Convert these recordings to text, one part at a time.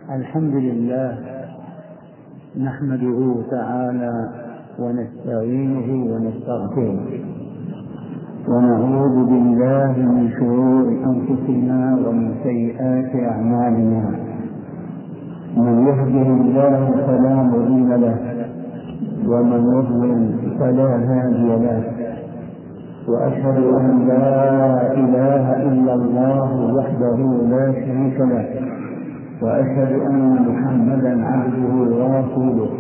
الحمد لله نحمده تعالى ونستعينه ونستغفره ونعوذ بالله من شرور أنفسنا ومن سيئات أعمالنا. من يهده الله فلا مضل له ومن يضلل فلا هادي له، وأشهد أن لا إله إلا الله وحده لا شريك له، وأشهد أن محمدا عبده ورسوله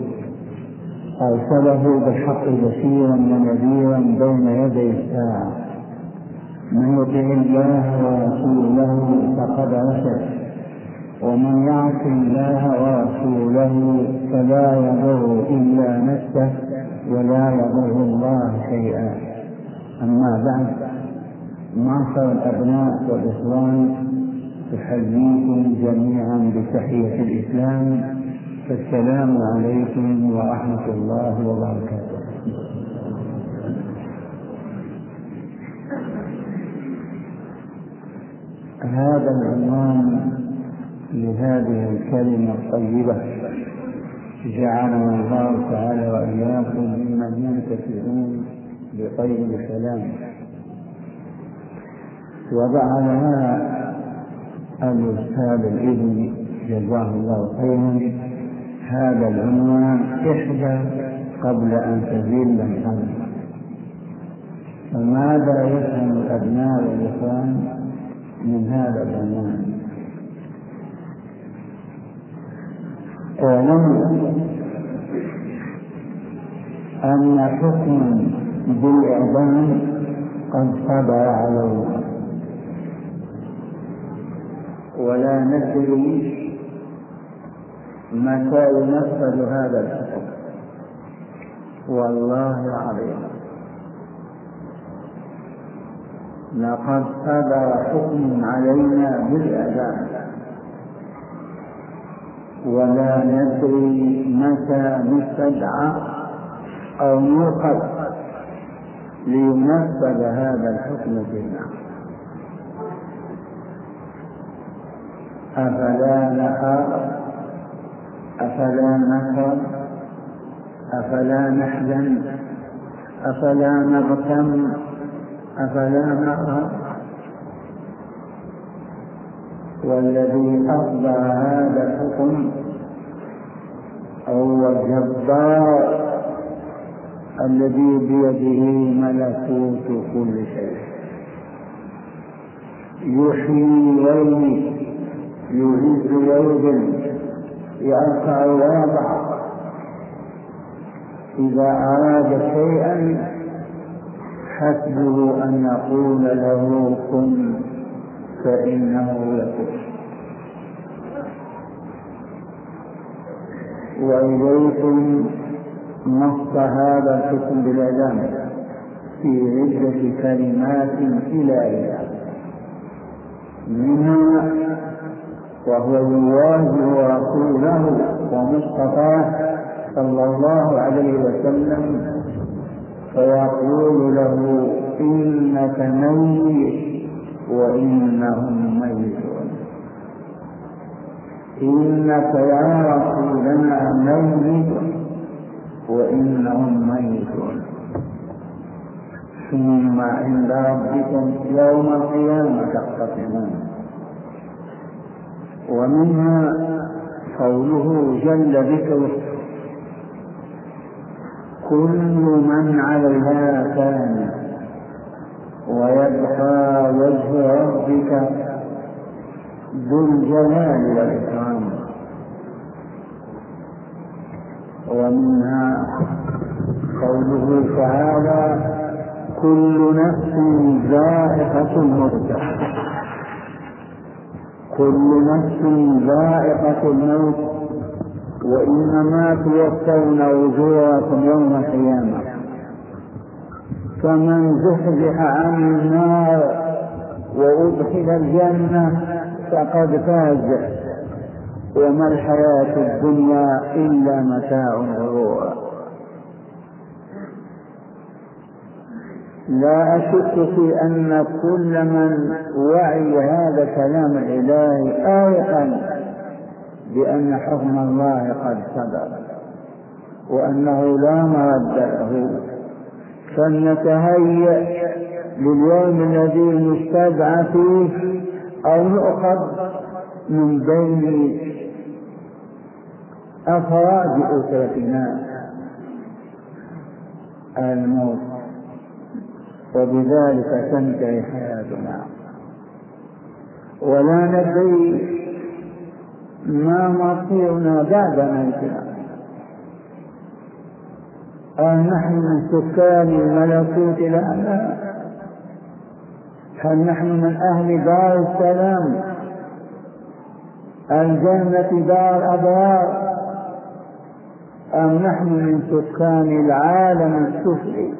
أرسله بالحق بشيرا ونذيرا بين يدي الساعة. من يطع الله ورسوله فقد رشد، ومن يعص الله ورسوله فلا يضر إلا نفسه ولا يضر الله شيئا. أما بعد، معشر الأبناء والإخوان، أحييكم جميعا بتحية الإسلام، فالسلام عليكم ورحمة الله وبركاته. هذا العنوان لهذه الكلمة الطيبة جعلنا الله تعالى وإياكم ممن ينتفعون بطيب الكلام. وضعها الأستاذ الابن جزاه الله خيرا هذا العنوان احدى قبل أن تزيل الأمر. فماذا يفهم الأبناء والإخوان من هذا العنوان؟ اعلموا أن حكما بالإعدام قد صدر علينا، ولا ندري متى ينفذ هذا الحكم. والله العظيم لقد صدر حكم علينا بالإعدام، ولا ندري متى نستدعى أو نوقف لينفذ هذا الحكم فينا. أفلا نخاف؟ أفلا نخاف؟ أفلا نحزن؟ أفلا نغتم؟ أفلا نخاف؟ والذي أصدر هذا الحكم هو الجبار الذي بيده ملكوت كل شيء، يحيي ويميت، يعز ويذل، يرفع ويضع. إذا أراد شيئا حسبه أن يقول له كن فإنه يكون. وإليكم نص هذا الحكم بالإعدام في عدة كلمات إلهية، منها وهو يواجه رسوله ومصطفاه صلى الله عليه وسلم فيقول له إنك ميت وإنهم ميتون. إنك يا رسولنا ميت وإنهم ميتون، ثم عند ربكم يوم القيامة تختصمون. ومنها قوله جل ذكره كل من عليها فان ويبقى وجه ربك ذو الجلال والإكرام. ومنها قوله تعالى كل نفس ذائقة الموت. كل نفس ذائقة الموت وإنما توفون أجوركم يوم القيامة. فمن زحزح عن النار وأدخل الجنة فقد فاز، وما الحياة الدنيا إلا متاع الغرور. لا أشك في أن كل من وعي هذا كلام الإله آيقا بأن حكم الله قد صدر وأنه لا مرد له، فلنتهيأ لليوم الذي نستدعى فيه أو نؤخذ من بين أفراد أسرتنا الموت، وبذلك تنتهي حياتنا، ولا ندري ما مصيرنا بعد موتنا. نحن من سكان الملكوت الأعلى؟ هل نحن من أهل دار السلام الجنة دار الأبرار، أم نحن من سكان العالم السفلي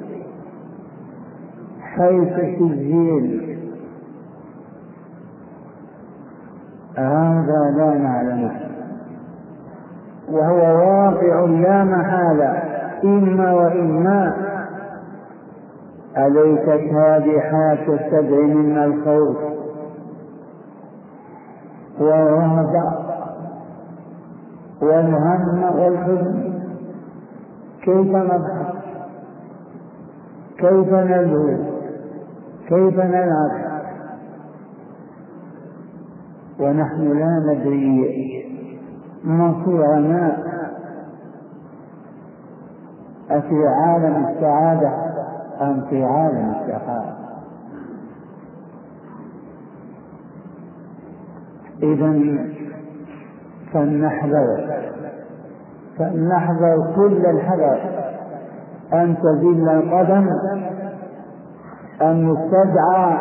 حيث السجين؟ هذا لا نعلمه، وهو واقع لا محالة، إما وإما. أليست هذه حال تستدعي منا الخوف والرهبة والهم والحزن؟ كيف نضحك؟ كيف نلهو؟ كيف نلعب ونحن لا ندري مصيرنا أفي عالم السعادة أم في عالم الشقاء؟ إذن فلنحذر كل الحذر أن تزل القدم، أن نستدعى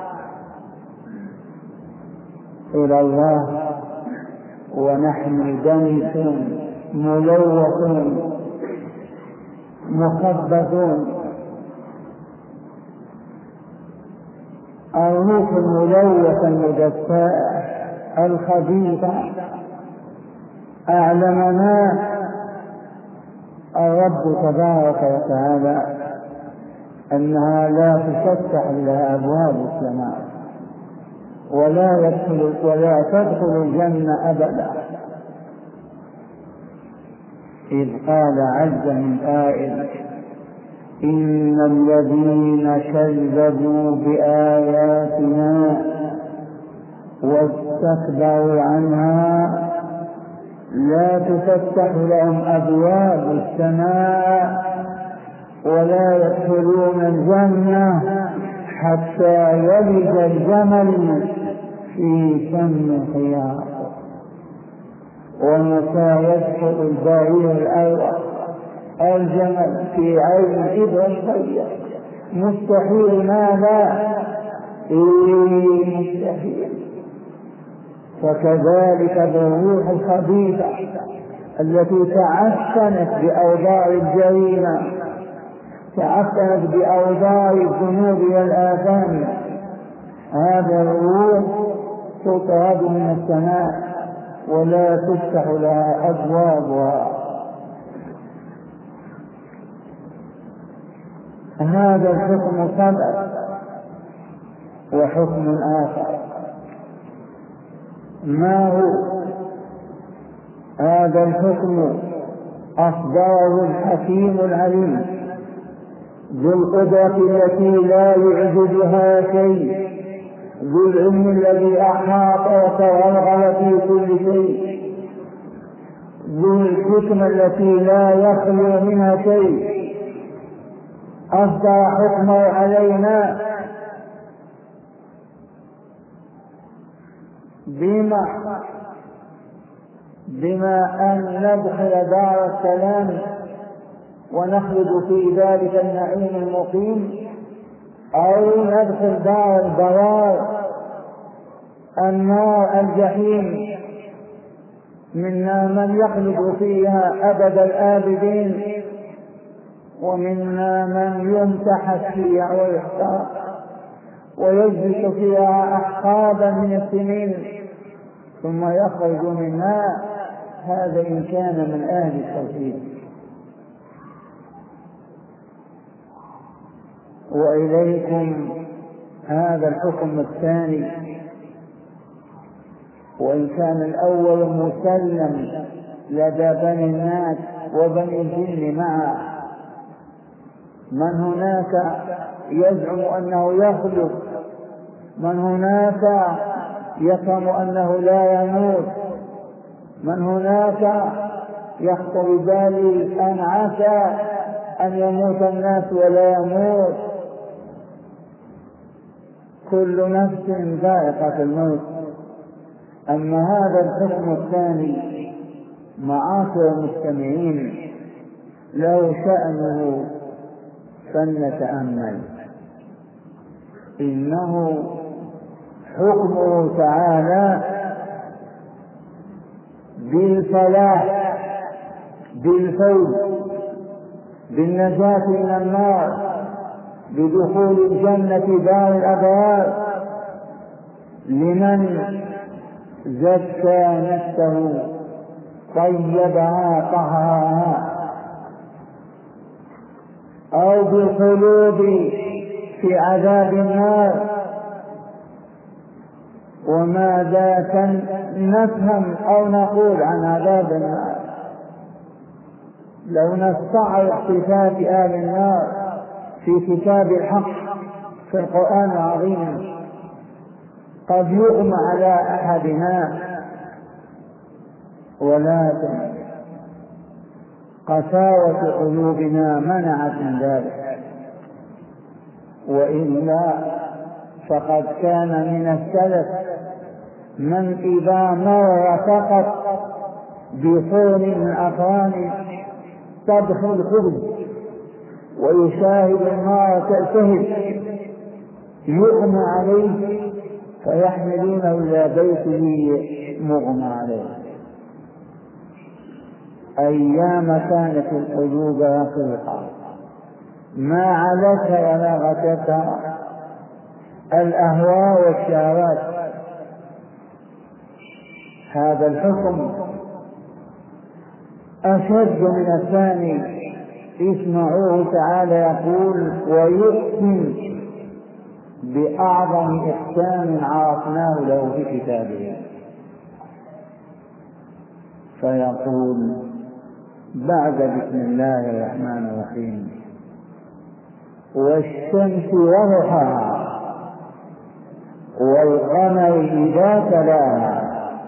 إلى الله ونحن دنس ملوثون مخبثون، الروح الملوثة المدفاء الخبيثة. أعلمنا الرب تبارك وتعالى أنها لا تفتح لها أبواب السماء ولا تدخل الجنة أبدا، إذ قال عز من قائل: إن الذين كذبوا بآياتنا واستكبروا عنها لا تفتح لهم أبواب السماء ولا يدخلون الجنة حتى يلج الجمل في سم الخياط. ومتى يدخل البعير الأول الجمل في عين إبر الخياط؟ مستحيل. ماذا؟ مستحيل. فكذلك بالروح الخبيثة التي تعفنت بأوضاع الجريمة، تعفنت بأوضاع الذنوب والآثام، هذا الروح تطرد من السماء ولا تفتح لها أبوابها. هذا الحكم صدر. وحكم آخر، ما هو هذا الحكم؟ أصدره الحكيم العليم ذو القدرة التي لا يعجزها شيء، ذو العلم الذي أحاط وتوغل في كل شيء، ذو الحكمة التي لا يخلو منها شيء. أصدر حكمه علينا بما أن ندخل دار السلام ونخلد في ذلك النعيم المقيم، أو ندخل دار البوار النار الجحيم، منا من يخلد فيها أبد الآبدين ومنا من يمتحن فيها ويحترق ويجلس فيها أحقابا من السنين ثم يخرج منها. هذا إن كان من أهل التوحيد. وإليكم هذا الحكم الثاني وإن كان الأول مسلم لدى بني الناس وبني الجن معه. من هناك يزعم أنه يخلق، من هناك يفهم أنه لا يموت، من هناك يخطر بالي أن عسى أن يموت الناس ولا يموت. كل نفس ذائقة الموت. أما هذا الحكم الثاني معاشر المستمعين له شأنه فلنتأمل. إنه حكمه تعالى بالفلاح، بالفوز، بالنجاة من النار، بدخول الجنة دار الأبرار لمن زكى نفسه طيبها طهرها، أو بالخلود في عذاب النار. وماذا نفهم أو نقول عن عذاب النار؟ لو نستعرض صفات أهل النار في كتاب الحق في القرآن العظيم قد يغمى على أحدنا، ولكن قساوة قلوبنا منعت من ذلك. وإلا فقد كان من السلف من إذا مر فقط بصون من أقران تدخل الخبز ويشاهد النار تلتهب يغمى عليه فيحملونه إلى بيته مغمى عليه. أيام كانت القلوب رقيقة ما علتها ولا غتتها الأهواء والشهوات. هذا الحكم أشد من الثاني. اسمعوه تعالى يقول: ويحسن بأعظم إحسان عرفناه له في كتابه. فيقول بعد بسم الله الرحمن الرحيم: والشمس وضحاها والقمر إذا تلاها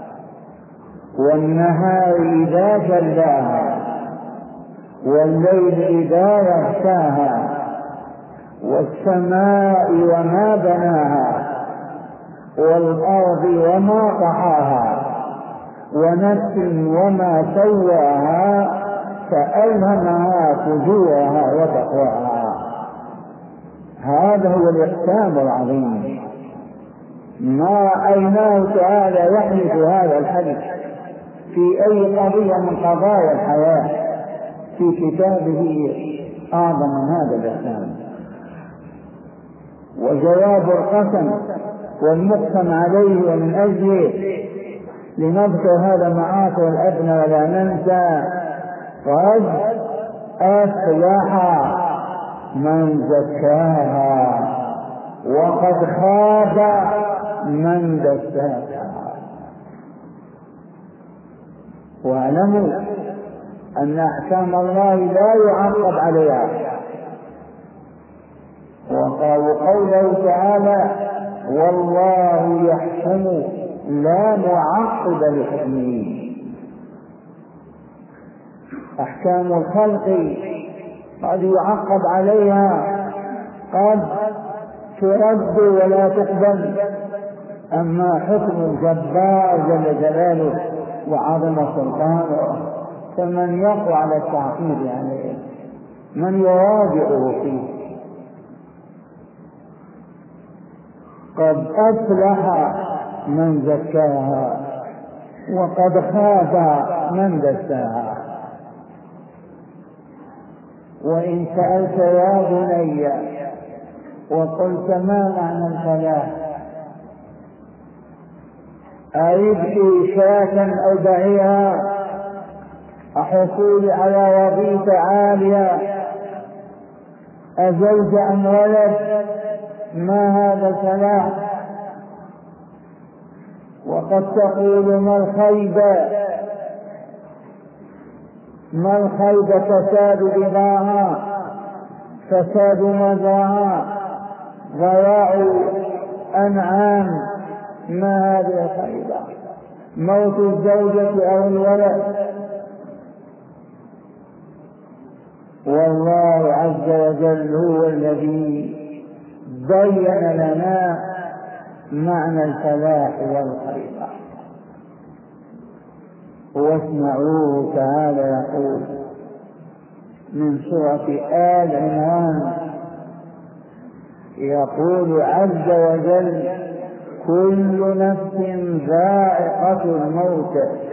والنهار إذا جلاها والليل إذا يغشاها والسماء وما بناها والأرض وما طحاها ونفس وما سواها فألهمها فجورها وتقواها. هذا هو الإحسان العظيم. ما رأيناه تعالى يحدث هذا الحدث في أي قضية من قضايا الحياة في كتابه أعظم من هذا الإحسان. وجواب القسم والمقسم عليه ومن أجله لنذكر هذا معاشر الأبناء ولا ننسى: قد أفلح من زكاها وقد خاب من دساها. واعلموا أن أحكام الله لا يعقب عليها. وقوله تعالى: والله يحكم لا معقب لحكمه. أحكام الخلق قد يعقب عليها، قد ترد ولا تقبل. أما حكم الجبار جل جلاله وعظم سلطانه فمن يقع على التعقيد عليه؟ من يراجعه فيه؟ قد أفلح من زكاها وقد خاب من دساها. وإن سألت يا بني وقلت ما معنى الفلاح، أيبكي شاة أو بعيرا، أحصول على وظيفة عالية، أزوج أم ولد، ما هذا الفلاح؟ وقد تقول ما الخيبة فساد بضاعة، فساد مزرعة، ضياع أنعام. ما هذه الخيبة؟ موت الزوجة أو الولد. والله عز وجل هو الذي بين لنا معنى الفلاح والخيبة. واسمعوه تعالى يقول من سورة آل عمران، يقول عز وجل: كل نفس ذائقة الموت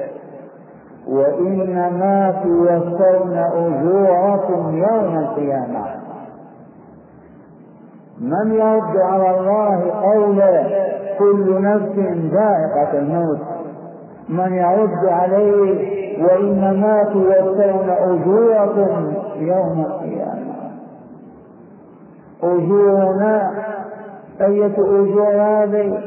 وإنما توفون أجوركم يوم القيامة. من يرد على الله قوله كل نفس ذائقة الموت؟ من يرد عليه وإنما توفون أجوركم يوم القيامة؟ أجورنا أية أجور هذه؟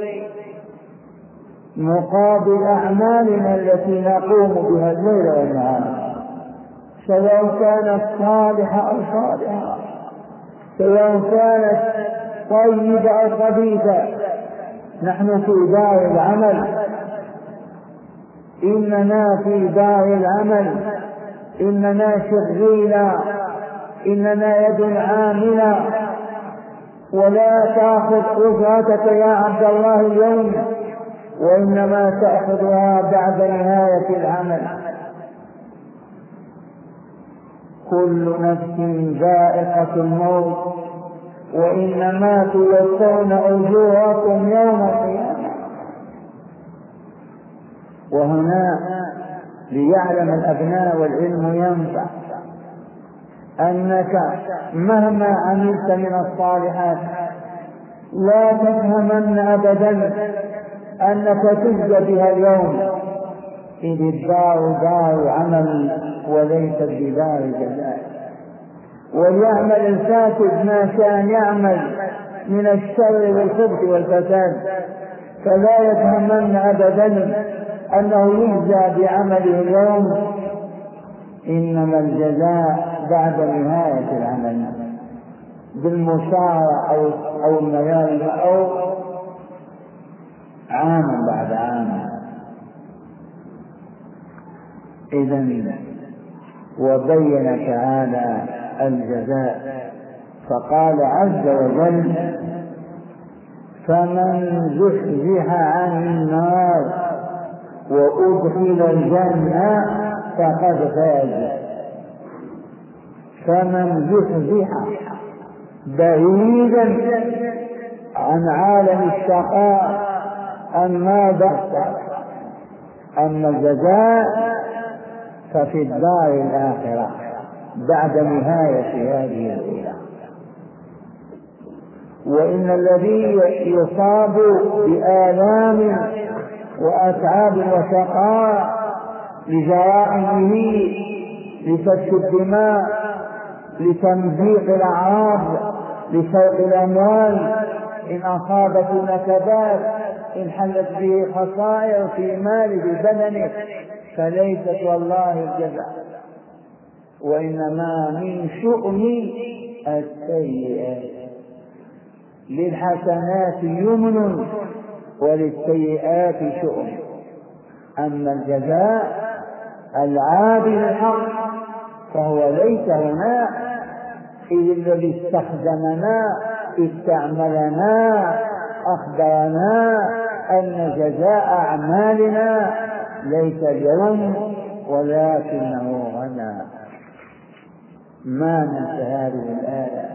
مقابل أعمالنا التي نقوم بها الليل والنهار، سواء كانت صالحة أو صالحة، سواء كانت طيبة أو خبيثة. نحن في دار العمل، إننا في دار العمل، إننا شغيلة، إننا يد عاملة. ولا تأخذ أجرتك يا عبد الله اليوم، وإنما تأخذها بعد نهاية العمل. كل نفس ذائقة الموت وإنما توفون أجوركم يوم القيامة. وهنا ليعلم الأبناء والعلم ينفع أنك مهما عملت من الصالحات لا تفهمن أبدا أنك تجزى بها اليوم، إذ الدار دار عمل وليست بدار جزاء. وليعمل الفاسد ما كان يعمل من الشر والخبث والفساد، فلا يفهمن أبدا أنه يجزى بعمله اليوم، إنما الجزاء بعد نهاية العمل بالمشارة أو الميال أو عام بعد عام. إذن وبين تعالى الجزاء فقال عز وجل: فمن زحزح عن النار وأدخل الجنة فقد فاز. فمن زحزح بعيدا عن عالم الشقاء ماذا؟ أما الجزاء ففي الدار الآخرة بعد نهاية هذه الأولى. وإن الذي يصاب بآلام وأتعاب وشقاء لجرائمه، لسفك الدماء، لتمزيق الأعراض، لسوق الأموال، إن أصابته نكبات، إن حلت به خسائر في ماله بدنه، فليست والله الجزاء، وإنما من شؤم السيئات. للحسنات يمن وللسيئات شؤم. أما الجزاء العادل الحق فهو ليس هنا، إذ الذي استخدمنا استعملنا أخبرنا أن جزاء أعمالنا ليس اليوم ولكنه غدا. ما ننسى هذه الآية: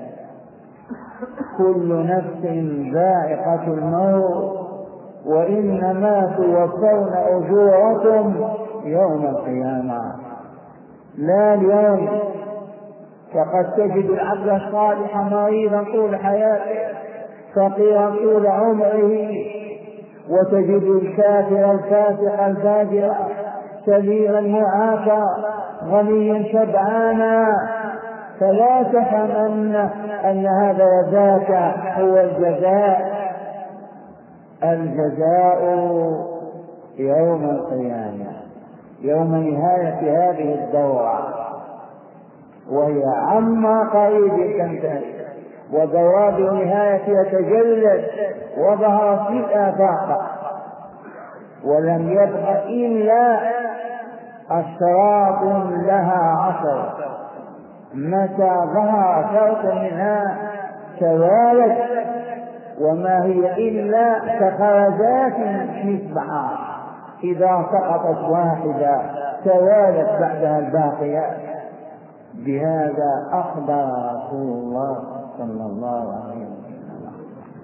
كل نفس ذائقة الموت وإنما توفون أجوركم يوم القيامة. لا اليوم، فقد تجد العبد الصالح مريضا طول حياته، فقيرا طول عمره، وتجد الكافر الفاسق الفاجر كبيرا معافى غنيا شبعانا. فلا تفهمن أن هذا وذاك هو الجزاء. الجزاء يوم القيامة، يوم نهاية هذه الدورة، وهي عما قريب تنتهي، ودواب نهاية يتجلد وظهر في الآفاق، ولم يبق إلا أشراط لها عشر، متى ظهر شرط منها توالت، وما هي إلا كخرجات في البحر، إذا سقطت واحدة توالت بعدها الباقيات. بهذا أخبر رسول الله صلى الله عليه وسلم.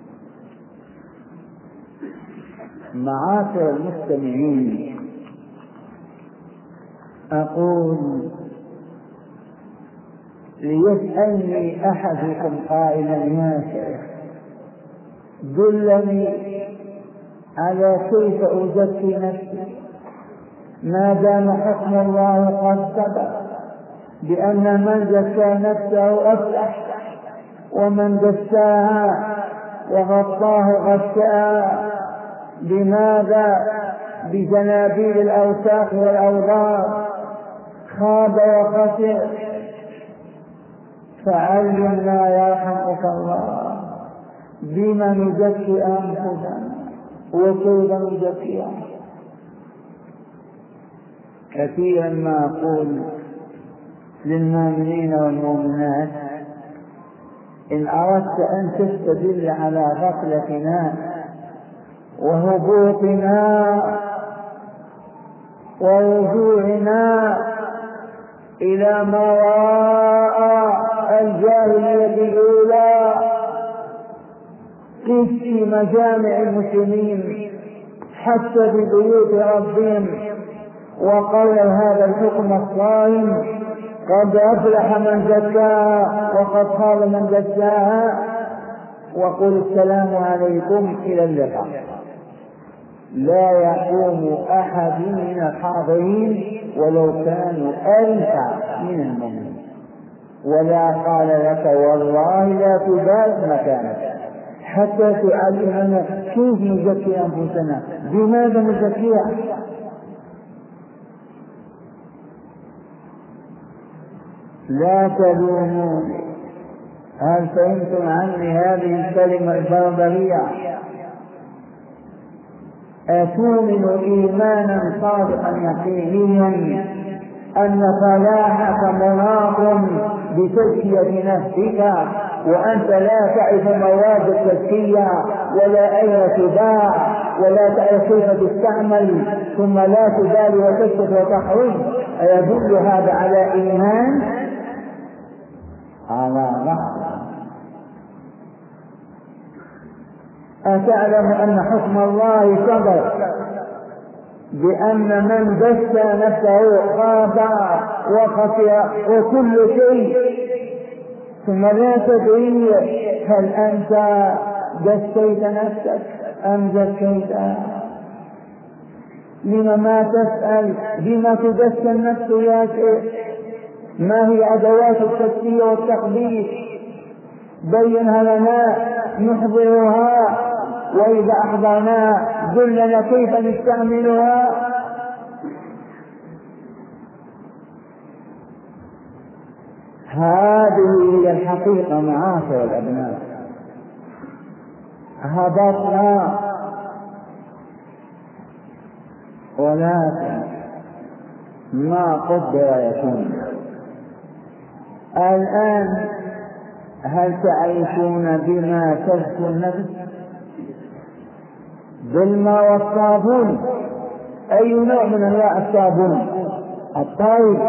معاشر المستمعين، أقول ليسألني أحدكم قائلا: يا شيخ دلني على كيف أزكي نفسي، ما دام حكم الله قد ثبت بأن من زكى نفسه أفلح، ومن دساها وغطاه غشاها. لماذا؟ بجنابيل الأوساخ والأوضار، خاب وخسر. فعلمنا يرحمك الله بما نزكي أنفسنا وكيف نزكيها. كثيرا ما أقول للمؤمنين والمؤمنات: إن أردت أن تستدل على غفلتنا وهبوطنا ورجوعنا إلى ما وراء الجاهلية الأولى، قف في مجامع المسلمين حتى في بيوت ربهم وقرر هذا الحكم الصائم: قد أفلح من زكاها وقد خاب من دساها. وقل السلام عليكم إلى اللقاء. لا يقوم أحد من الحاضرين ولو كانوا 1000 من المؤمنين، ولا قال لك والله لا تبال مكانك حتى تعلمنا كيف نزكي أنفسنا، بماذا نزكيها. لا تلوموني، هل فهمتم عني هذه الكلمة البربرية؟ أتؤمن إيمانا صادقا يقينيا أن فلاحك مناط بتزكية نفسك، وأنت لا تعرف مواد التزكية ولا أين تباع ولا تعرف كيف تستعمل، ثم لا تبالي وتسكت وتخرج؟ أيدل هذا على إيمان؟ على رحمة. أتعلم أن حكم الله صدر بأن من دس نفسه خاب وخسر وكل شيء، ثم لا تدري هل أنت دسيت نفسك أم زكيتها؟ لما ما تسأل بما تدس النفس يا شيخ؟ ما هي أدوات التزكية والتقديس؟ بينها لنا نحضرها، وإذا أحضرناها دلنا كيف نستعملها. هذه هي الحقيقة معاشر الأبناء. هبطنا ولكن ما قدر يكون. الآن هل تعرفون بما تزكو النفس؟ بالماء والصابون. أي نوع من أنواع الصابون؟ الطيب.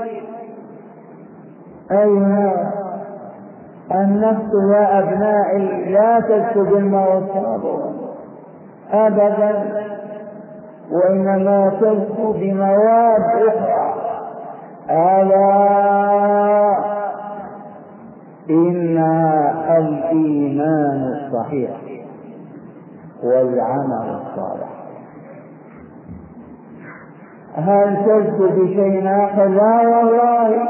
أي نوع؟ النفس يا أبنائي لا تزكو بالماء والصابون أبدا، وإنما تزكو بمواد أخرى. ألا إنها الإيمان الصحيح والعمل الصالح. هل تزكو بشيء آخر؟ لا والله.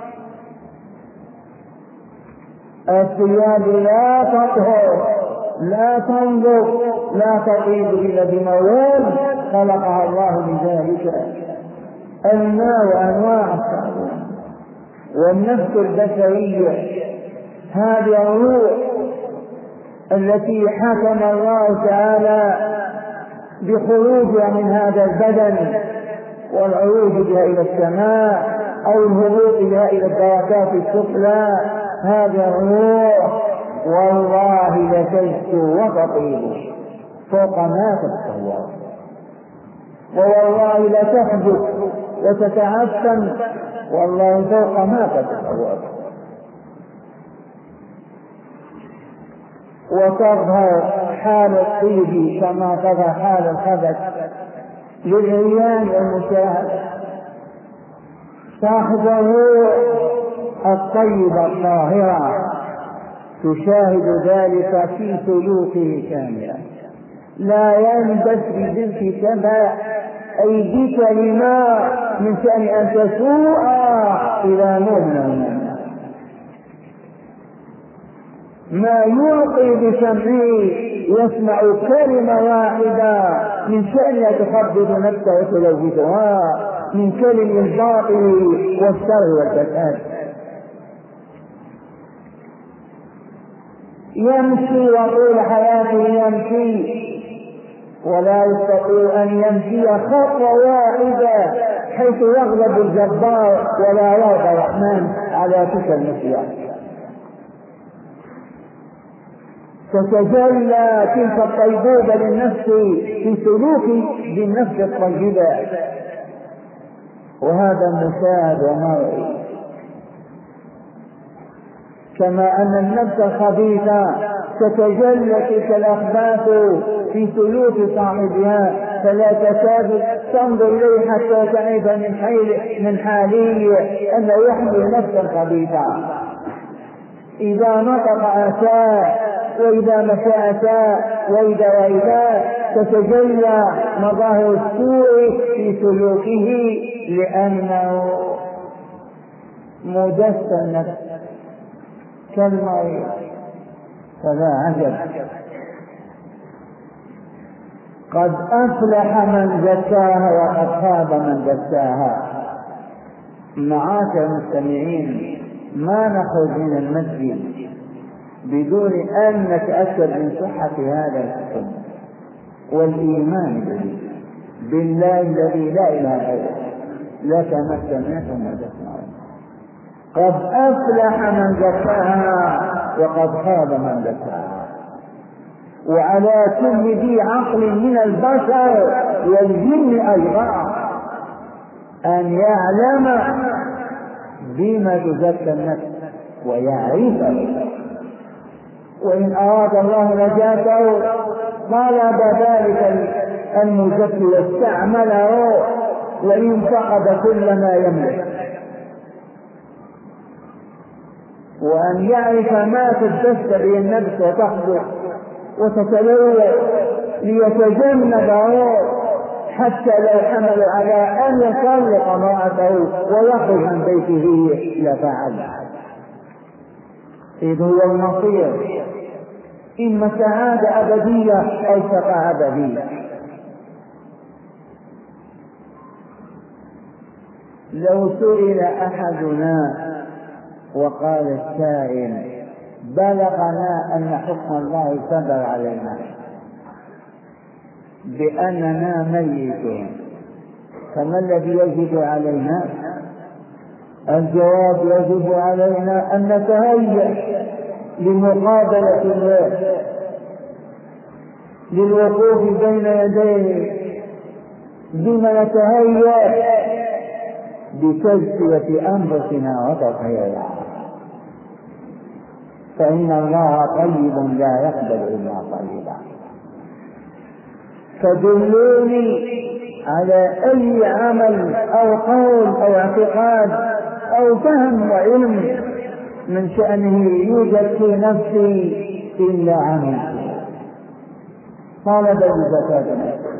الثياب لا تطهر لا تنظر لا تطيب إلا بمواد خلقها الله لذلك. الماء وأنواع الصابون والنفس البشرية، هذه الروح التي حكم الله تعالى بخروجها من هذا البدن والعروج بها إلى السماء أو الهبوط بها إلى الدركات السفلى، هذه الروح والله لتزكو وتطيب فوق ما تتصور، ووالله لتحدث وتتعفن والله فوق ما تتصور، وتظهر حال الطيب كما تظهر حال الخبث للعيان والمشاهد. صاحب الروح الطيبة الطاهرة تشاهد ذلك في سلوكه كاملا، لا يلبس بذلك سبع أي بكلمة من شأن أن تسوء إلى مؤمن، ما يلقي بسمعه يسمع كلمة واحدة من شأن يتخبط نفسه وتلوثها من كلم الباطل والشر والفساد. يمشي وطول حياته يمشي ولا يستطيع أن يمشي خطوة واحدة حيث يغلب الجبار ولا يرضى الرحمن على تلك المشيئة. تتجلى تلك الطيبوبة للنفس في سلوك بالنفس الطيبة، وهذا مشاهد ومرئي. كما أن النفس الخبيثة تتجلى تلك الأخباث في سلوك صاحبها، فلا تكاد تنظر إليه حتى تعرف من حاله أنه يحمل نفسا خبيثة. إذا نطق أساء، وإذا مشى أساء، وإذا تتجلى مظاهر السوء في سلوكه لأنه مدس النفس كالمريض. فلا عجب، قد أفلح من زكاها وقد خاب من دساها. معاشر المستمعين، ما نخرج من المسجد بدون أن نتأكد من صحة هذا الحكم والإيمان به بالله الذي لا إله غيره، لا كما سمعتم وتسمعون. قد أفلح من زكاها وقد خاب من دساها. وعلى كل ذي عقل من البشر والجن أيضا أن يعلم بما تزكى النفس ويعرفه، وإن أراد الله نجاته طلب ذلك المزكي واستعمله وإن فقد كل ما يملك، وأن يعرف ما تدس به النفس وتحدث وتتلوث ليتجنبه، حتى لو حمل على أن يطلق امرأته ويخرج عن بيته لفعل، إذ هو المصير، إما سعادة أبدية أو شقاء أبدية. لو سئل أحدنا وقال السائل: بلغنا أن حكم الله صدر علينا بأننا ميتون، فما الذي يجب علينا؟ الجواب: يجب علينا أن نتهيأ لمقابلة الله، للوقوف بين يديه. بما نتهيأ؟ بتزكية أنفسنا وتطهيرها، فإن الله طيب لا يقبل إلا طيبا. فدلوني على أي عمل أو قول أو اعتقاد أو فهم وعلم من شأنه يوجد في نفسي إلا عمل طالب بزكاة نفسي.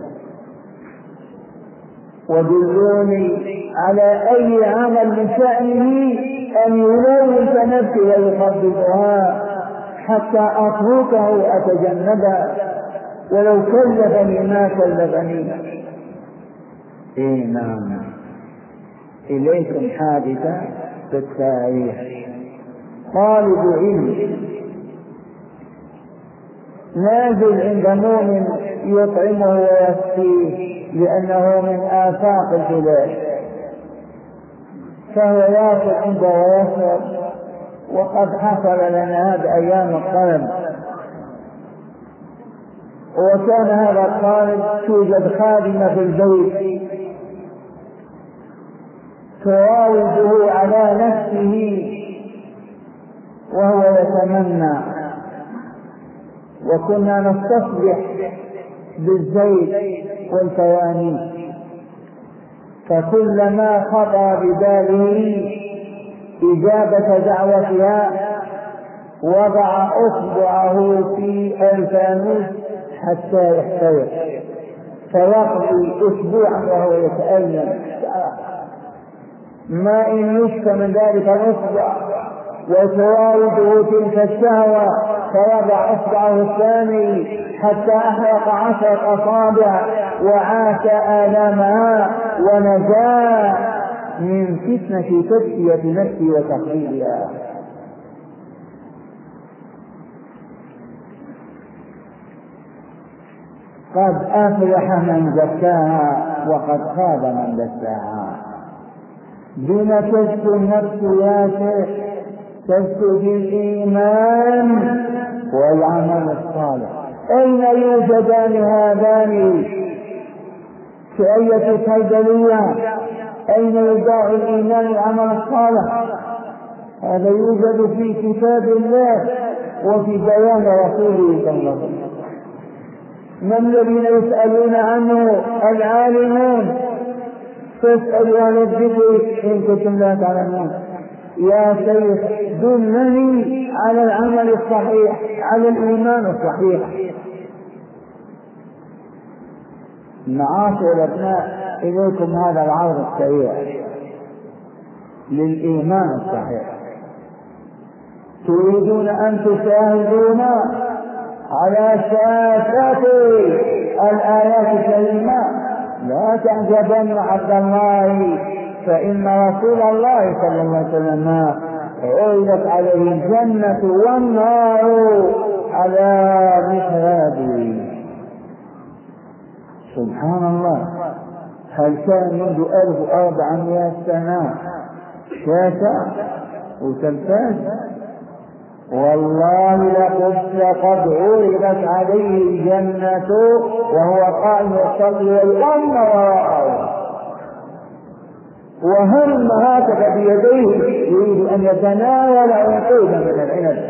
ودلوني على أي عمل من شأنه أن يلوث نفسي ويخبطها حتى أتركه أتجنبه ولو كلفني ما كلفني. نعم. إليكم حادثة في التاريخ. طالب علم نازل عند مؤمن يطعمه ويسقيه لأنه من آفاق البلاد، فهو يأكل عنده ويشرب. وقد حصل لنا هذا أيام الطلب، وكان هذا الطالب توجد خادمة في البيت تراوده على نفسه وهو يتمنى، وكنا نستصبح بالزيت والفوانيس، فكلما خطر بباله إجابة دعوتها وضع أصبعه في الفانوس حتى يحتوي، فيقضي أسبوعا وهو يتألم، ما إن يشفى من ذلك الأصبع وتراوده تلك الشهوة، فوضع أصبعه الثاني حتى أحرق 10 أصابع وعاش آلامها ونجا من فتنة تزكية نفسه وتقليدها. قد أفلح من زكاها وقد خاب من دساها. بما تزكو النفس يا شيخ؟ تزكو بالإيمان والعمل الصالح. أين يوجدان هذان؟ في أية صيدلية؟ أين يوضع الإيمان والعمل الصالح؟ هذا يوجد في كتاب الله وفي بيان رسوله صلى الله عليه وسلم. من الذين يسألون عنه؟ العالمون. فاسألوا عن الذكر إن كنتم لا تعلمون. يا شيخ دلني على العمل الصحيح، على الإيمان الصحيح. معاشر الأبناء، إليكم هذا العرض السريع للإيمان الصحيح. تريدون أن تشاهدون على شاشات الآيات الكريمة؟ لا تعجبن عبد الله، فإن رسول الله صلى الله عليه وسلم عرضت عليه الجنة والنار على محرابه. سبحان الله، هل كان منذ 1400 سنة شاشة وتلفاز؟ والله لقد عرضت عليه الجنة وهو قائم يصلي والأمر وراءه، وهم هكذا بيديه يريد أن يتناول عقودا من العنب.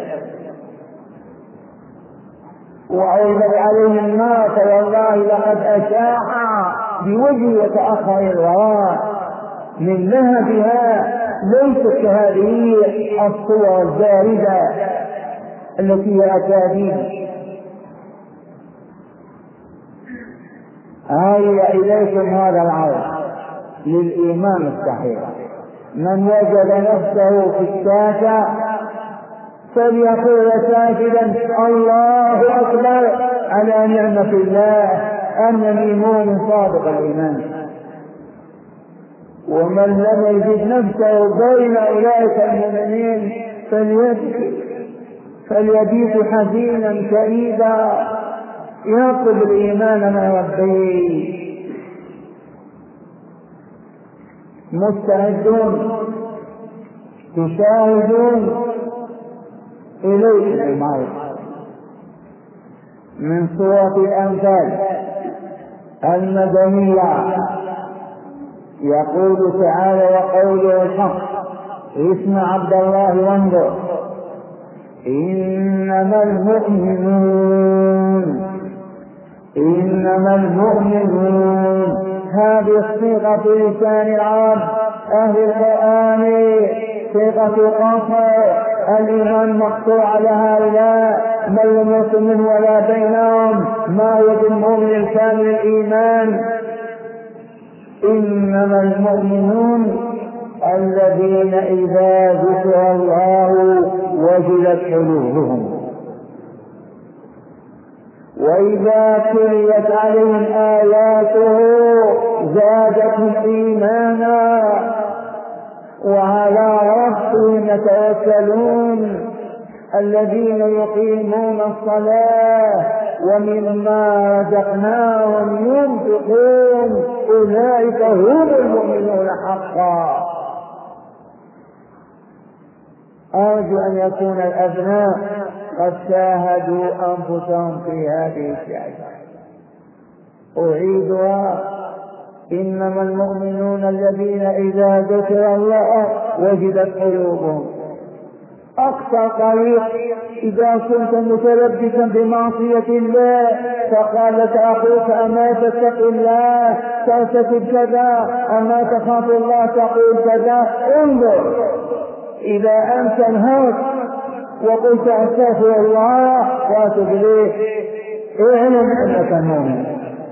وعرضت عليه النار، والله لقد أشاع بوجهه وتأخر الوراء من لهبها، ليست كهذه الصور الباردة التي هي أكاذيب. إليكم هذا العرض للإيمان الصحيح. من وجد نفسه في الشاشة فليقول ساجدا الله أكبر على نعمة الله أنني مؤمن صادق الإيمان. ومن لم يجد نفسه بين أولئك المؤمنين فليبيت حزينا كئيبا يطلب الإيمان من ربه. مستعدون تشاهدون إليكم المعروف من سورة الأنفال المدنية. يقول تعالى وقوله الحق: اسمع عبد الله وانظر إنما المؤمنون هذه الصيغة لسان العرب أهل القرآن، صيغة قصر. الإيمان مقطوع على هؤلاء من لم يكن منه ولا بينهم ما هو بالمؤمن الكامل الإيمان. إنما المؤمنون الذين إذا ذكر الله وجلت قلوبهم وإذا تليت عليهم آياته زادتهم إيمانا وعلى ربهم يتوكلون الذين يقيمون الصلاة ومما رزقناهم ينفقون أولئك هم المؤمنون حقا. أرجو أن يكون الأبناء قد شاهدوا أنفسهم في هذه الشهادة. أعيدها: إنما المؤمنون الذين إذا ذكر الله وجدت قلوبهم. أقصى طريق إذا كنت متلبسا بمعصية الله فقال لك أخوك أما تتق الله ترتكب كذا، أما تخاف الله تقول كذا، انظر إذا أنت انهارت وقلت أستغفر الله وأتوب إليه اعلم أنك مؤمن.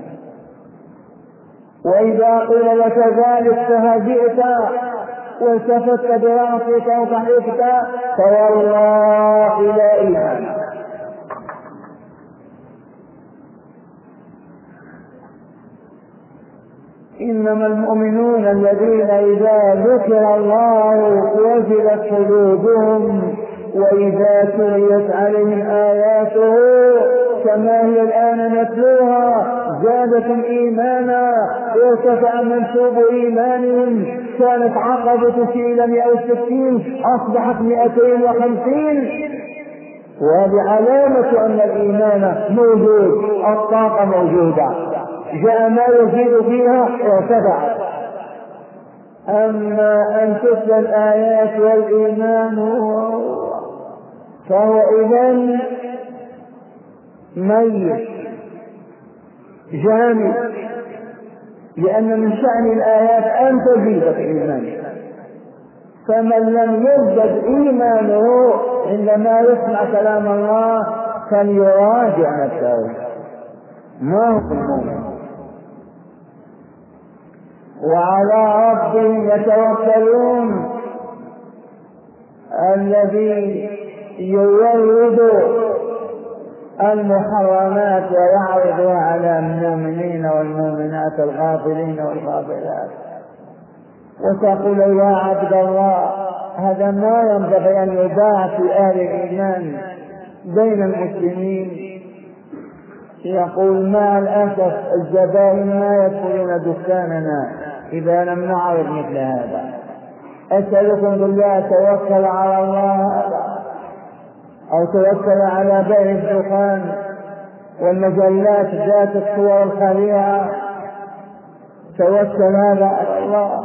وإذا قيل لك ذلك فهزئت والتفت براسك وضحكت فوالله لا إله. إنما المؤمنون الذين إذا ذكر الله وجلت قلوبهم وإذا تليت عليهم آياته كما هي الآن نتلوها زادتهم إيمانا وارتفع منسوب إيمانهم. كانت عقبة كيل 160 أصبحت 250. وهذه علامة أن الإيمان موجود، الطاقة موجودة، جاء ما يزيد فيها وارتفعت. أما أن تتلى الآيات والإيمان فهو إذن ميت جامد، لأن من شأن الآيات أن تزيد في إيمانه. فمن لم يزدد إيمانه عندما يسمع كلام الله فليراجع نفسه ما هو المؤمن. وعلى ربهم يتوكلون الذي يورد المحرمات ويعرضها على المؤمنين والمؤمنات الغافلين والغافلات. وتقول يا عبد الله هذا ما ينبغي أن يباع في أهل الإيمان بين المسلمين. يقول مع الأسف الزبائن ما يدخلون دكاننا إذا لم نعرض مثل هذا. أسألكم بالله توكل على الله أو توكل على بيع الدخان والمجلات ذات الصور الخليعة، توكل هذا على الله.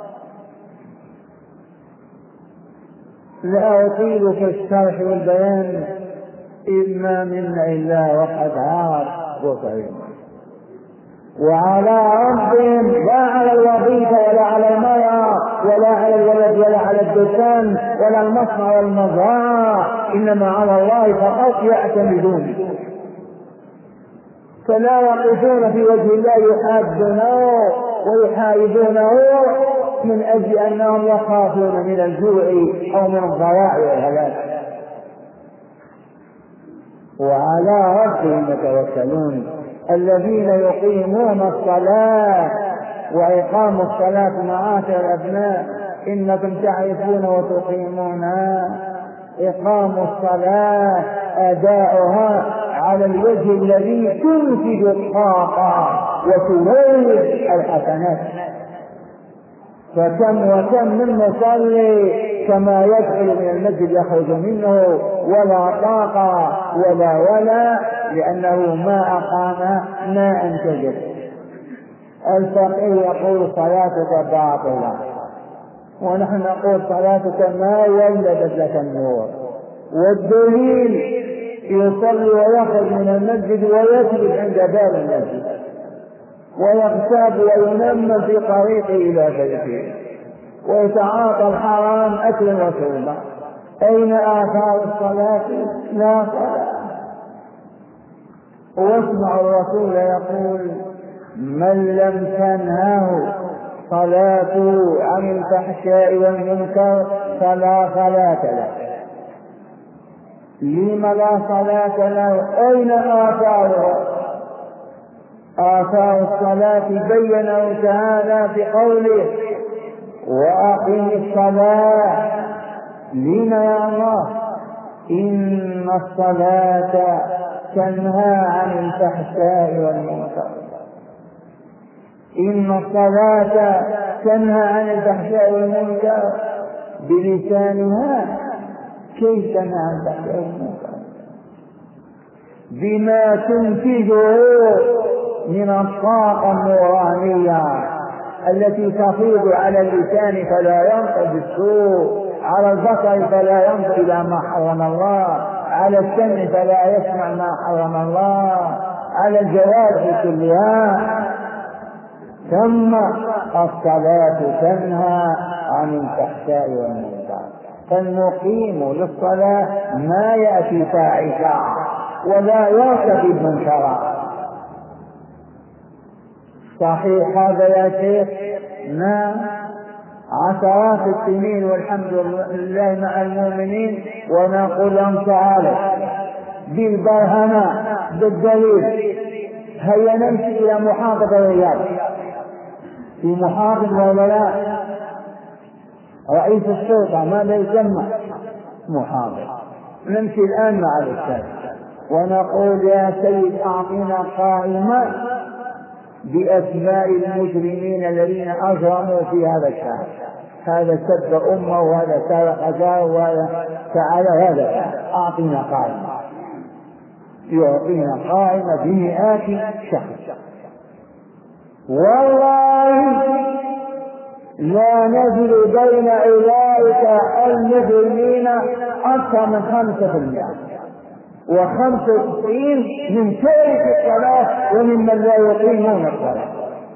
لا أطيل في الشرح والبيان إما منا إلا وقد عار وطعيم. وعلى ربهم لا على الوظيفة ولا على المرأة ولا على الولد ولا على الدكان ولا المصنع والمزرعة، إنما على الله فقط يعتمدون. فلا يقفون في وجه الله يحادونه ويحايدونه من أجل أنهم يخافون من الجوع أو من الضياع والهلاك. وعلى ربهم يتوكلون الذين يقيمون الصلاة. وإقام الصلاة معاشر الأبناء إنكم تعرفون وتقيمونها. إقام الصلاة أداؤها على الوجه الذي تنتج الطاقة وتولد الحسنات. فكم وكم من مصلي كما يدخل من المسجد يخرج منه ولا طاقة ولا لأنه ما أقام ما أنتجت. الفقيه يقول صلاتك باطلة، ونحن نقول صلاتك ما ولدت لك النور. والدليل يصلي ويخرج من المسجد ويسجد عند باب المسجد ويغتاب وينمى في طريقه إلى بيته ويتعاطى الحرام أكلا وشربا. أين آثار الصلاة؟ لا صلاة. واسمع الرسول يقول من لم تنهه صلاته عن الفحشاء والمنكر فلا صلاة له. لم لا صلاة له؟ أين آثارها؟ آثار الصلاة بينه تعالى في قوله وأقم الصلاة. لم يا الله؟ إن الصلاة تنهى عن الفحشاء والمنكر. إن الصلاة تنهى عن الفحشاء والمنكر بلسانها. كيف تنهى عن الفحشاء والمنكر؟ بما تنتجه من الطاقة النورانية التي تفيض على اللسان فلا ينطق بالسوء، على البصر فلا ينظر إلى ما حرم الله، على السمع فلا يسمع ما حرم الله، على الجوارح كلها. ثم الصلاة تنهى عن الفحشاء والمنكر. فالمقيم للصلاة ما يأتي فاحشا ولا يرتكب منكرا. صحيح هذا يا شيخ؟ نعم، عشرات السنين والحمد لله مع المؤمنين، ونقول لهم تعالوا بالبرهنة بالدليل، هيا نمشي إلى محافظة الرياض. في محافظ ولا لا؟ رئيس الشرطة ماذا يسمى؟ محافظ. نمشي الآن مع الأستاذ ونقول يا سيد أعطينا قائمة بأسماء المجرمين الذين أجرموا في هذا الشهر، هذا سب أمه وهذا سرق جاره وهذا فعل هذا، أعطينا قائمة. يعطينا قائمة بمئات شخص، والله لا نجد بين أولئك المجرمين أكثر من 5%، و95 من تارك الصلاة وممن لا يقيمون الصلاة.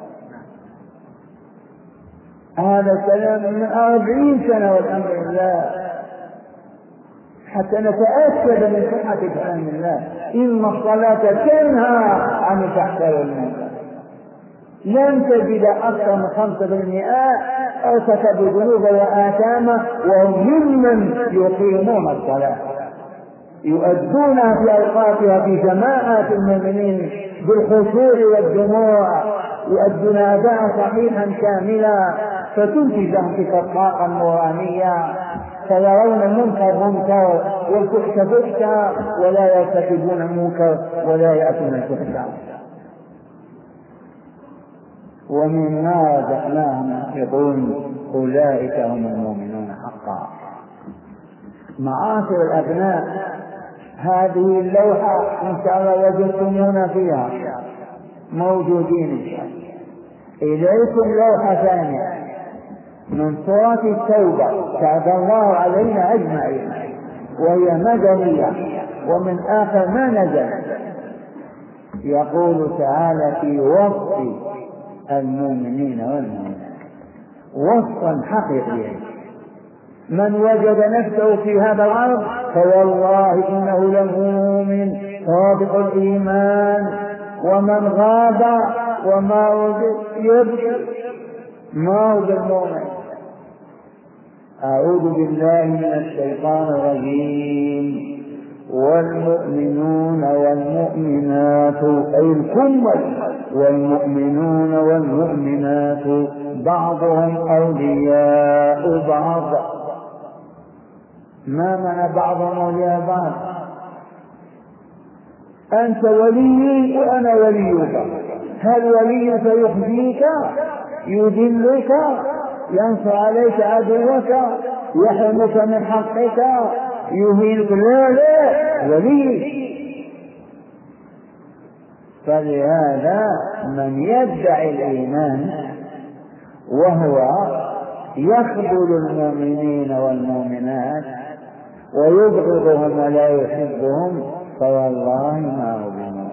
هذا كلام من 40 سنة والحمد لله، حتى نتأكد من صحة كلام الله. إن الصلاة تنهى عن الفحشاء والمنكر. لن تجد أكثر من 5% ارتكبوا ذنوب وآثاما وهم ممن يقيمون الصلاة، يؤدونها في أوقاتها في جماعات المؤمنين بالخشوع والدموع، يؤدون أداء صحيحا كاملا، فتنتج تلك الطاقة النورانية، فيرون المنكر منكر والفحش فحشا ولا يرتكبون المنكر ولا يأتون الفحشا. ومما رزقناهم ينفقون أولئك هم المؤمنون حقا. معاشر الأبناء، هذه اللوحة إن شاء الله وجدتمونا فيها موجودين إن شاء الله. إليكم لوحة ثانية من سورة التوبة تاب الله علينا أجمعين، وهي مدنية ومن آخر ما نزل. يقول تعالى في وصف المؤمنين والمؤمنات وصفا حقيقيا: من وجد نفسه في هذا الأرض فوالله إنه لمؤمن صادق الإيمان، ومن غاب وما وجد يبكي ما هو بالمؤمن. أعوذ بالله من الشيطان الرجيم. والمؤمنون والمؤمنات أي الكمل، والمؤمنون والمؤمنات بعضهم أولياء بعض. ما معنى بعضهم أولياء بعض؟ أنت ولي وأنا وليك، هل وليك يخزيك يذلك ينصر عليك عدوك يحرمك من حقك يهينك؟ لا لا، ولي. فلهذا من يدعي الإيمان وهو يخذل المؤمنين والمؤمنات ويبغضهم ولا يحبهم فوالله ما هو بمؤمن.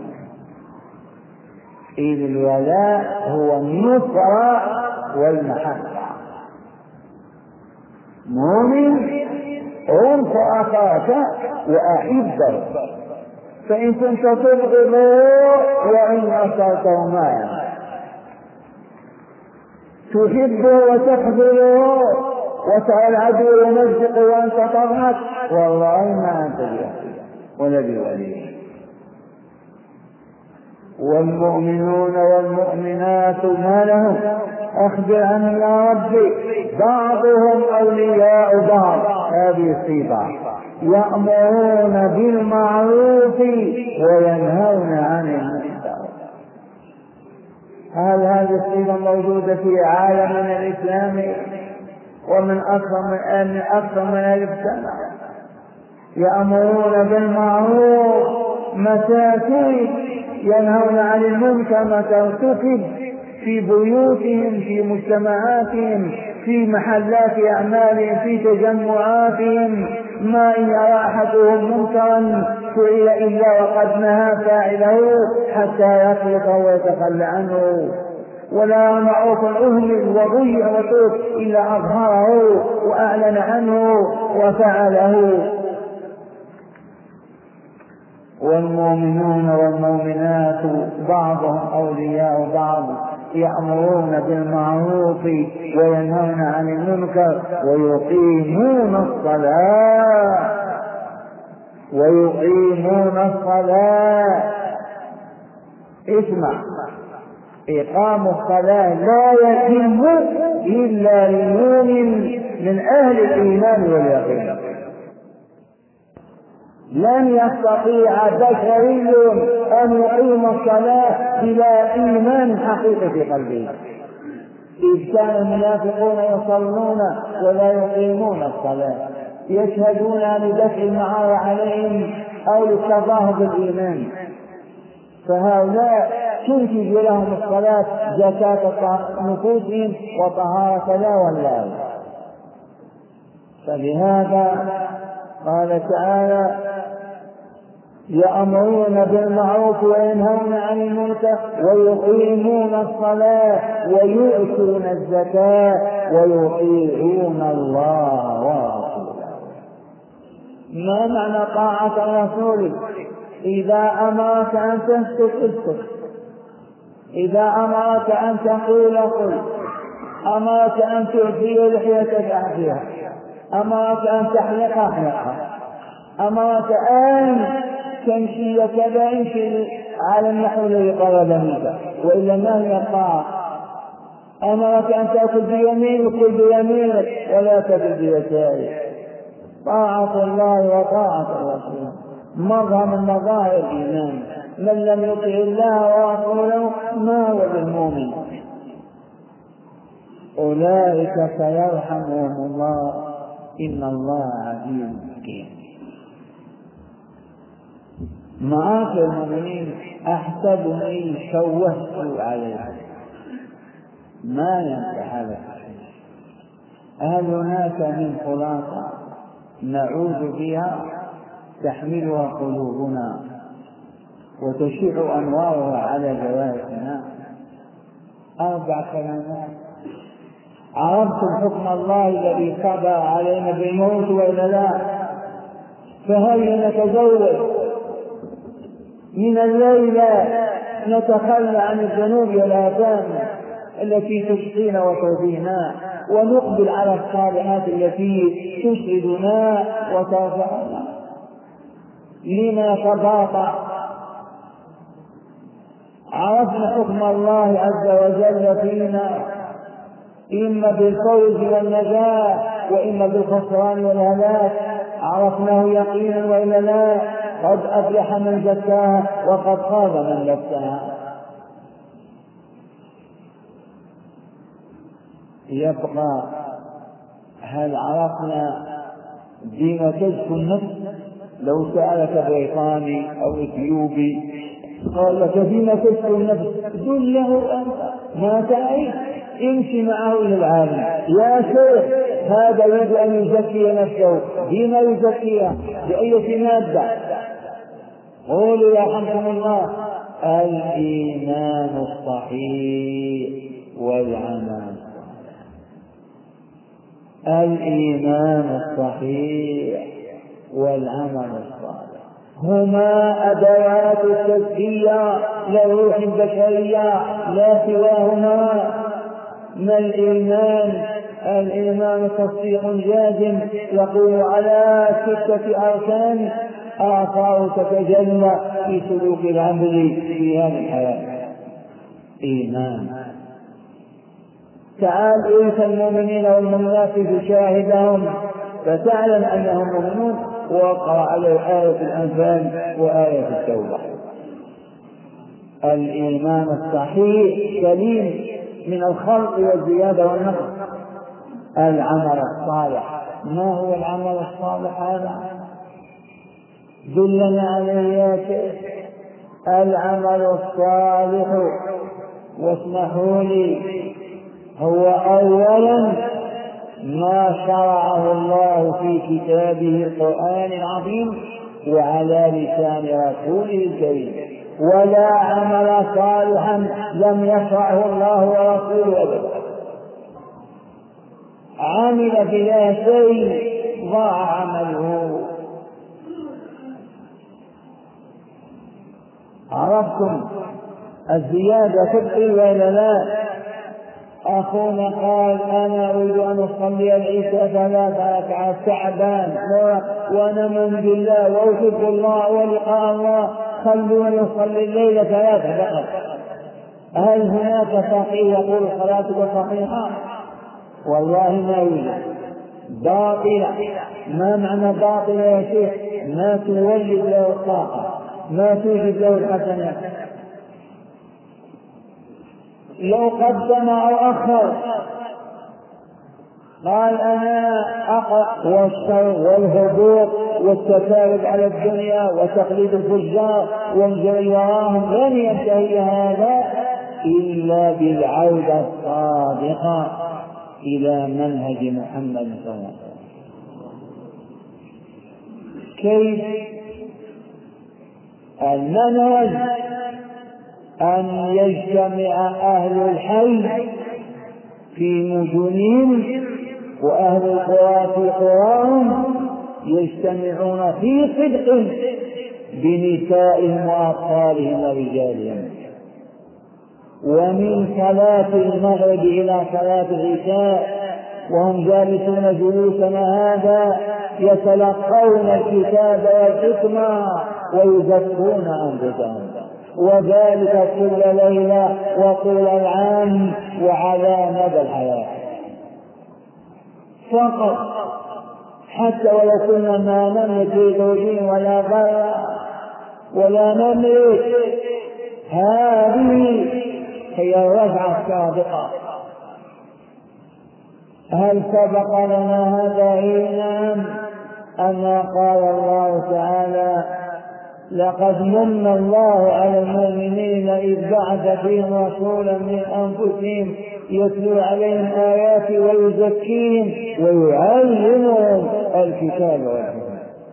إذ الولاء هو النصرة والمحبة. مؤمن انص أخاك وأحبه، فإن كنت تبغضه وإن نصرته ما تحبه وتحذره وترى العدو يمزق وأنت تضحك، والله ما أنت بأخيه ولا بوليه. والمؤمنون والمؤمنات ما لهم؟ أخبر عنهم يا ربي. بعضهم أولياء بعض، هذه الصفة، يأمرون بالمعروف وينهون عن المنكر. هل هذه الصفة موجودة في عالمنا الإسلامي ومن أكثر من ألف سنة؟ يأمرون بالمعروف متى ينهون عن المنكر متى ارتكب في بيوتهم، في مجتمعاتهم، في محلات أعمالهم، في تجمعاتهم. ما إن يرى أحدهم منكرا فعل إلا وقد نهى فاعله حتى يطلق ويتخلى عنه، ولا معروف أهمل وضيع وترك إلا أظهره وأعلن عنه وفعله. والمؤمنون والمؤمنات بعضهم أولياء بعض، يأمرون بالمعروف وينهون عن المنكر ويقيمون الصلاة. اسمع، إقام الصلاة لا يتم إلا لمؤمن من أهل الإيمان واليقين. لن يستطيع بشري أن يقيم الصلاة بلا إيمان حقيقي في قلبه. إذ كان المنافقون يصلون ولا يقيمون الصلاة، يشهدون لدفع المعار عليهم أو للتظاهر بالإيمان، فهؤلاء تنتج لهم الصلاة زكاة نفوسهم وطهارة لا ولا. فلهذا قال تعالى: يأمرون بالمعروف وينهون عن المنكر ويقيمون الصلاة ويؤتون الزكاة ويطيعون الله ورسوله. ما معنى طاعة الرسول؟ إذا أمرك أن تسكت اسكت، إذا أمرك أن تقول قل، أمرك أن تعفي لحيتك أعفيها، أمرك أن تحلق أحلقها، أمرك أن تمشي كذا امشي على النحو الذي قرب منك، وإلا ما هي الطاعة. أمرك أن تأكل بيمينك كل بيمينك ولا تأكل بيسارك. طاعة الله وطاعة الرسول مظهر من مظاهر الإيمان. من لم يطع الله ورسوله ما هو بالمؤمن. أولئك سيرحمهم الله إن الله عزيز حكيم. معاشر المؤمنين، أحسبني شوهت عليكم ما ينفع هذا. هل هناك من خلاصة نعوذ بها تحملها قلوبنا وتشع أنوارها على جوارحنا؟ 4 كلمات. عرفتم حكم الله الذي قضى علينا بالموت وإلا لا؟ فهل نتزوج من الليلة نتخلى عن الذنوب والآثام التي تشقينا وتؤذينا ونقبل على الصالحات التي تسعدنا وترفعنا؟ لما تباطأ؟ عرفنا حكم الله عز وجل فينا، إما بالفوز والنجاة وإما بالخسران والهلاك. عرفناه يقينا وإلا لا؟ قد أفلح من زكاها وقد خاب من دساها. يبقى هل عرفنا دين تزكو النفس؟ لو سألك بريطاني أو إثيوبي قال لك دين تزكو النفس، دله أنت ما تعيش، امشي معه إلى العالم. يا شيخ هذا يريد أن يزكي نفسه، بما يزكيها؟ بأية مادة؟ قولوا يرحمكم الله: الإيمان الصحيح والعمل الصالح. الإيمان الصحيح والعمل الصالح هما أدوات التزكية لروح البشرية لا سواهما. ما الإيمان الإيمان تصديق جازم يقول على 6 أركان آثار تتجلى في سلوك العبد في هذه الحياة. إيمان. تعال إليك المؤمنين والمؤمنات تشاهدهم فتعلم أنهم مؤمنون، وقرأ عليه آية الأنفال وآية التوبة. الإيمان الصحيح سليم من الخلق والزيادة والنقص. العمل الصالح. ما هو العمل الصالح هذا؟ دلنا عليه يا شيخ. العمل الصالح واسمحوا لي هو أولا ما شرعه الله في كتابه القرآن العظيم وعلى لسان رسوله الكريم، ولا عمل صالحا لم يشرعه الله ورسوله أبدا. عمل بلا شيء ضاع عمله. عرفتم الزيادة تبقي ولا لا؟ أخونا قال أنا أريد أن أصلي العشاء 3 ركعات تعبان وأنا مؤمن بالله وأحب الله ولقاء الله، خلوني يصلي الليل 3 فقط. هل هناك فقيه يقول صلاتك صحيحة؟ والله ما يوجد. باطلة. ما معنى باطلة يا شيخ؟ ما تولد له الطاقة، ما توجد له الحسنات. لو قدم أو أخر قال أنا أقرأ والشر والهبوط والتكالب على الدنيا وتقليد الفجار والجري وراهم، لن ينتهي هذا إلا بالعودة الصادقة إلى منهج محمد صلى الله عليه وسلم. كيف؟ المنهج أن يجتمع أهل الحي في مدنهم وأهل القرى في قراهم، يجتمعون في صدق بنسائهم وأطفالهم ورجالهم، ومن صلاة المغرب إلى صلاة العشاء وهم جالسون جلوسنا هذا يتلقون الكتاب والحكمة ويزكون أنفسهم، وذلك كل ليلة وطول العام وعلى مدى الحياة فقط، حتى ولو كنا ما نملك زوجين ولا ضرر ولا نملك. هذه هي الرجعة الصادقة. هل سبق لنا هذا؟ نعم. أما قال الله تعالى لقد من الله على المؤمنين إذ بعث فيهم رسولا من أنفسهم يتلو عليهم آياته ويزكيهم ويعلمهم الكتاب والحكمة.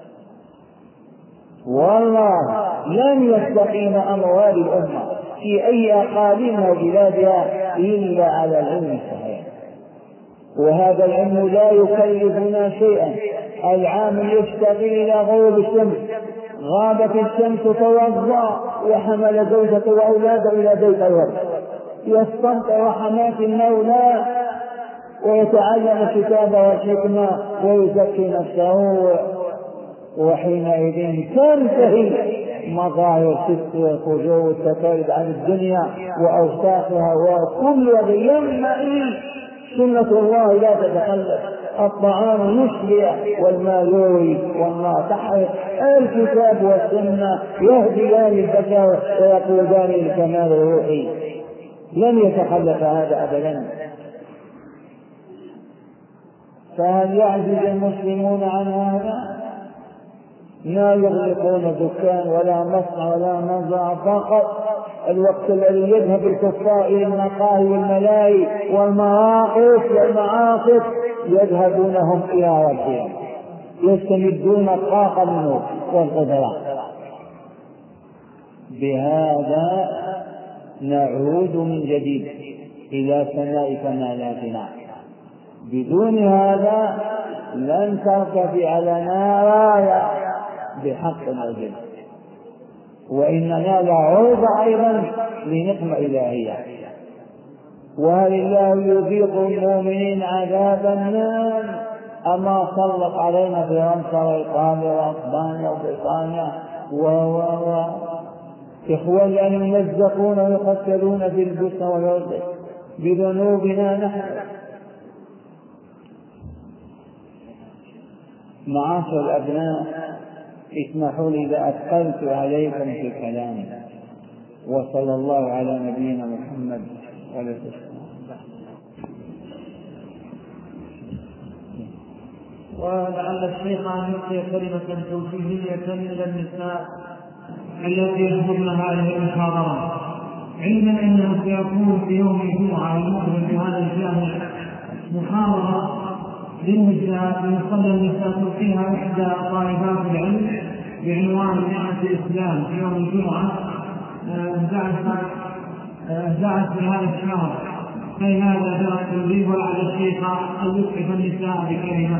والله لن يستقيم أمر هذه الأمة في أي أقاليمها وبلادها إلا على العلم الصحيح، وهذا العلم لا يكلفنا شيئا. العامل يشتغل إلى غروب الشمس، غابت الشمس توضأ وحمل زوجته وأولاده إلى بيت الرب، يستمتع رحمات المولى ويتعلم الكتاب والحكمة ويزكي نفسه، وحينئذ تنتهي مظاهر الفسق والفجور والتكالب عن الدنيا وأوساخها، وكل ينبغي سنة الله لا تتخلف. الطعام يشبع والماء يروي والنار تحرق. الكتاب والسنة يهديان البشر ويقودان للكمال الروحي، لن يتخلف هذا أبدا. فهل يعجز المسلمون عن هذا؟ لا يغلقون دكان ولا مصنع ولا مزرعة، فقط الوقت الذي يذهب الكفار إلى المقاهي والملاهي والمراقص والمعاصف يذهبونهم إلى ربهم، يستمدون الطاقة منه والقدرة. بهذا نعود من جديد إلى سماء كمالاتنا. بدون هذا لن ترتفع لنا راية بحق الأجل، وإننا لعوض أيضا لنقمة إلهية. وهل الله يذيق المؤمنين عذاب النار أما سلط علينا فرنسا وإيطاليا وأسبانيا وبريطانيا إخوان لأنهم يمزقون ويقتلون في البوسنة والهرزة بذنوبنا نحن. معاشر الأبناء، اسمحوا لي إذا أثقلت عليكم في كلامي، وصلى الله على نبينا محمد وعلى آله وسلم. ولعل الشيخ أن يلقي كلمة توجيهية إلى النساء التي يحضرن هذه المحاضرة، علما أنه سيكون في يوم الجمعة المقبل بهذا الجانب محاضرة للنساء في مصلى النساء تلقيها إحدى طالبات العلم بعنوان نعمة الإسلام في يوم الجمعة أهدأت في هذا الشهر. فلهذا جرى التنبيه على الشيخ أن يسعف النساء بكلمة.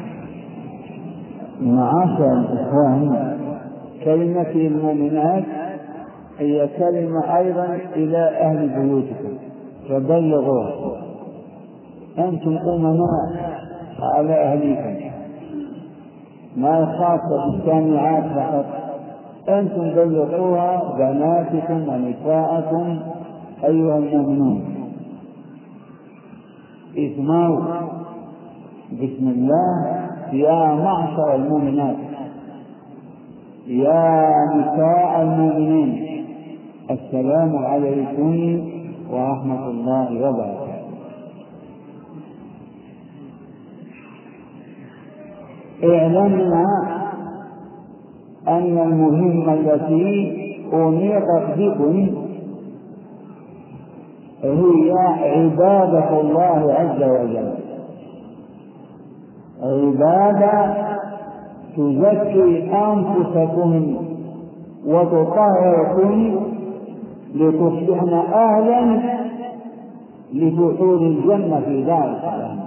معاشر الإخوان، كلمة المؤمنات هي كلمة أيضا إلى أهل بيوتكم، فبلغوها. أنتم أمناء على أهليكم، ما خاصة بالسامعات فقط، أنتم بلغوها بناتكم ونساءكم أيها المؤمنون. اسمعوا بسم الله يا معشر المؤمنات، يا نساء المؤمنين، السلام عليكم ورحمة الله وبركاته. اعلمنا أن المهمة التي أنيطت بكم هي عبادة الله عز وجل، عبادة تزكي أنفسكم وتطهركم لتصبحن أهلا لدخول الجنة في دار السلام.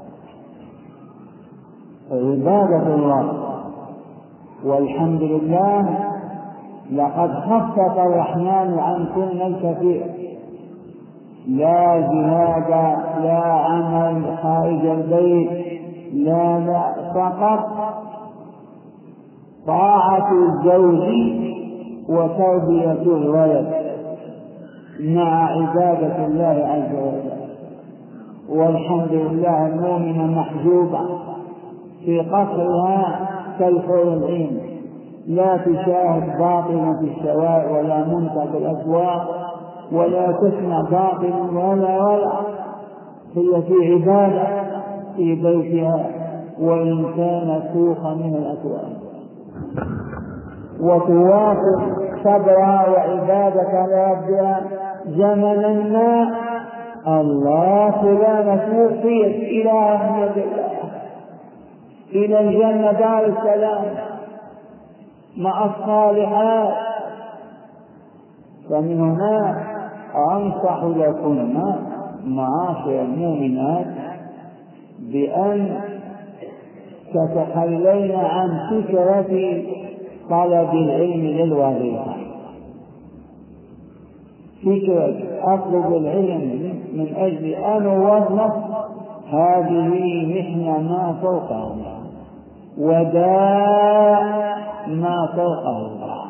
عبادة الله، والحمد لله لقد خفف الرحمن عنكم الكثير، لا جهاد، لا عمل خارج البيت، لا فقط طاعة الزوج وتربية الولد مع عبادة الله عز وجل. والحمد لله المؤمنة محجوبة في قصرها كالحور العين، لا تشاهد باطلا في الشوارع ولا منكر في الأسواق ولا تسمع باطلا ولا هي في عبادة في بيتها وإن كان سوقا من الأسواق، وتواصل صبرها وعبادة ربها زمنا ما الله فلان توفيت إلى رحمة الله إلى الجنة دار السلام مع الصالحات. فمن هنا أنصح لكم معاشر المؤمنات بأن تتخلين عن فكرة طلب العلم للوظيفة، فكرة أطلب العلم من أجل أن أوظف، هذه محنة ما فوقها وداء ما فوقه،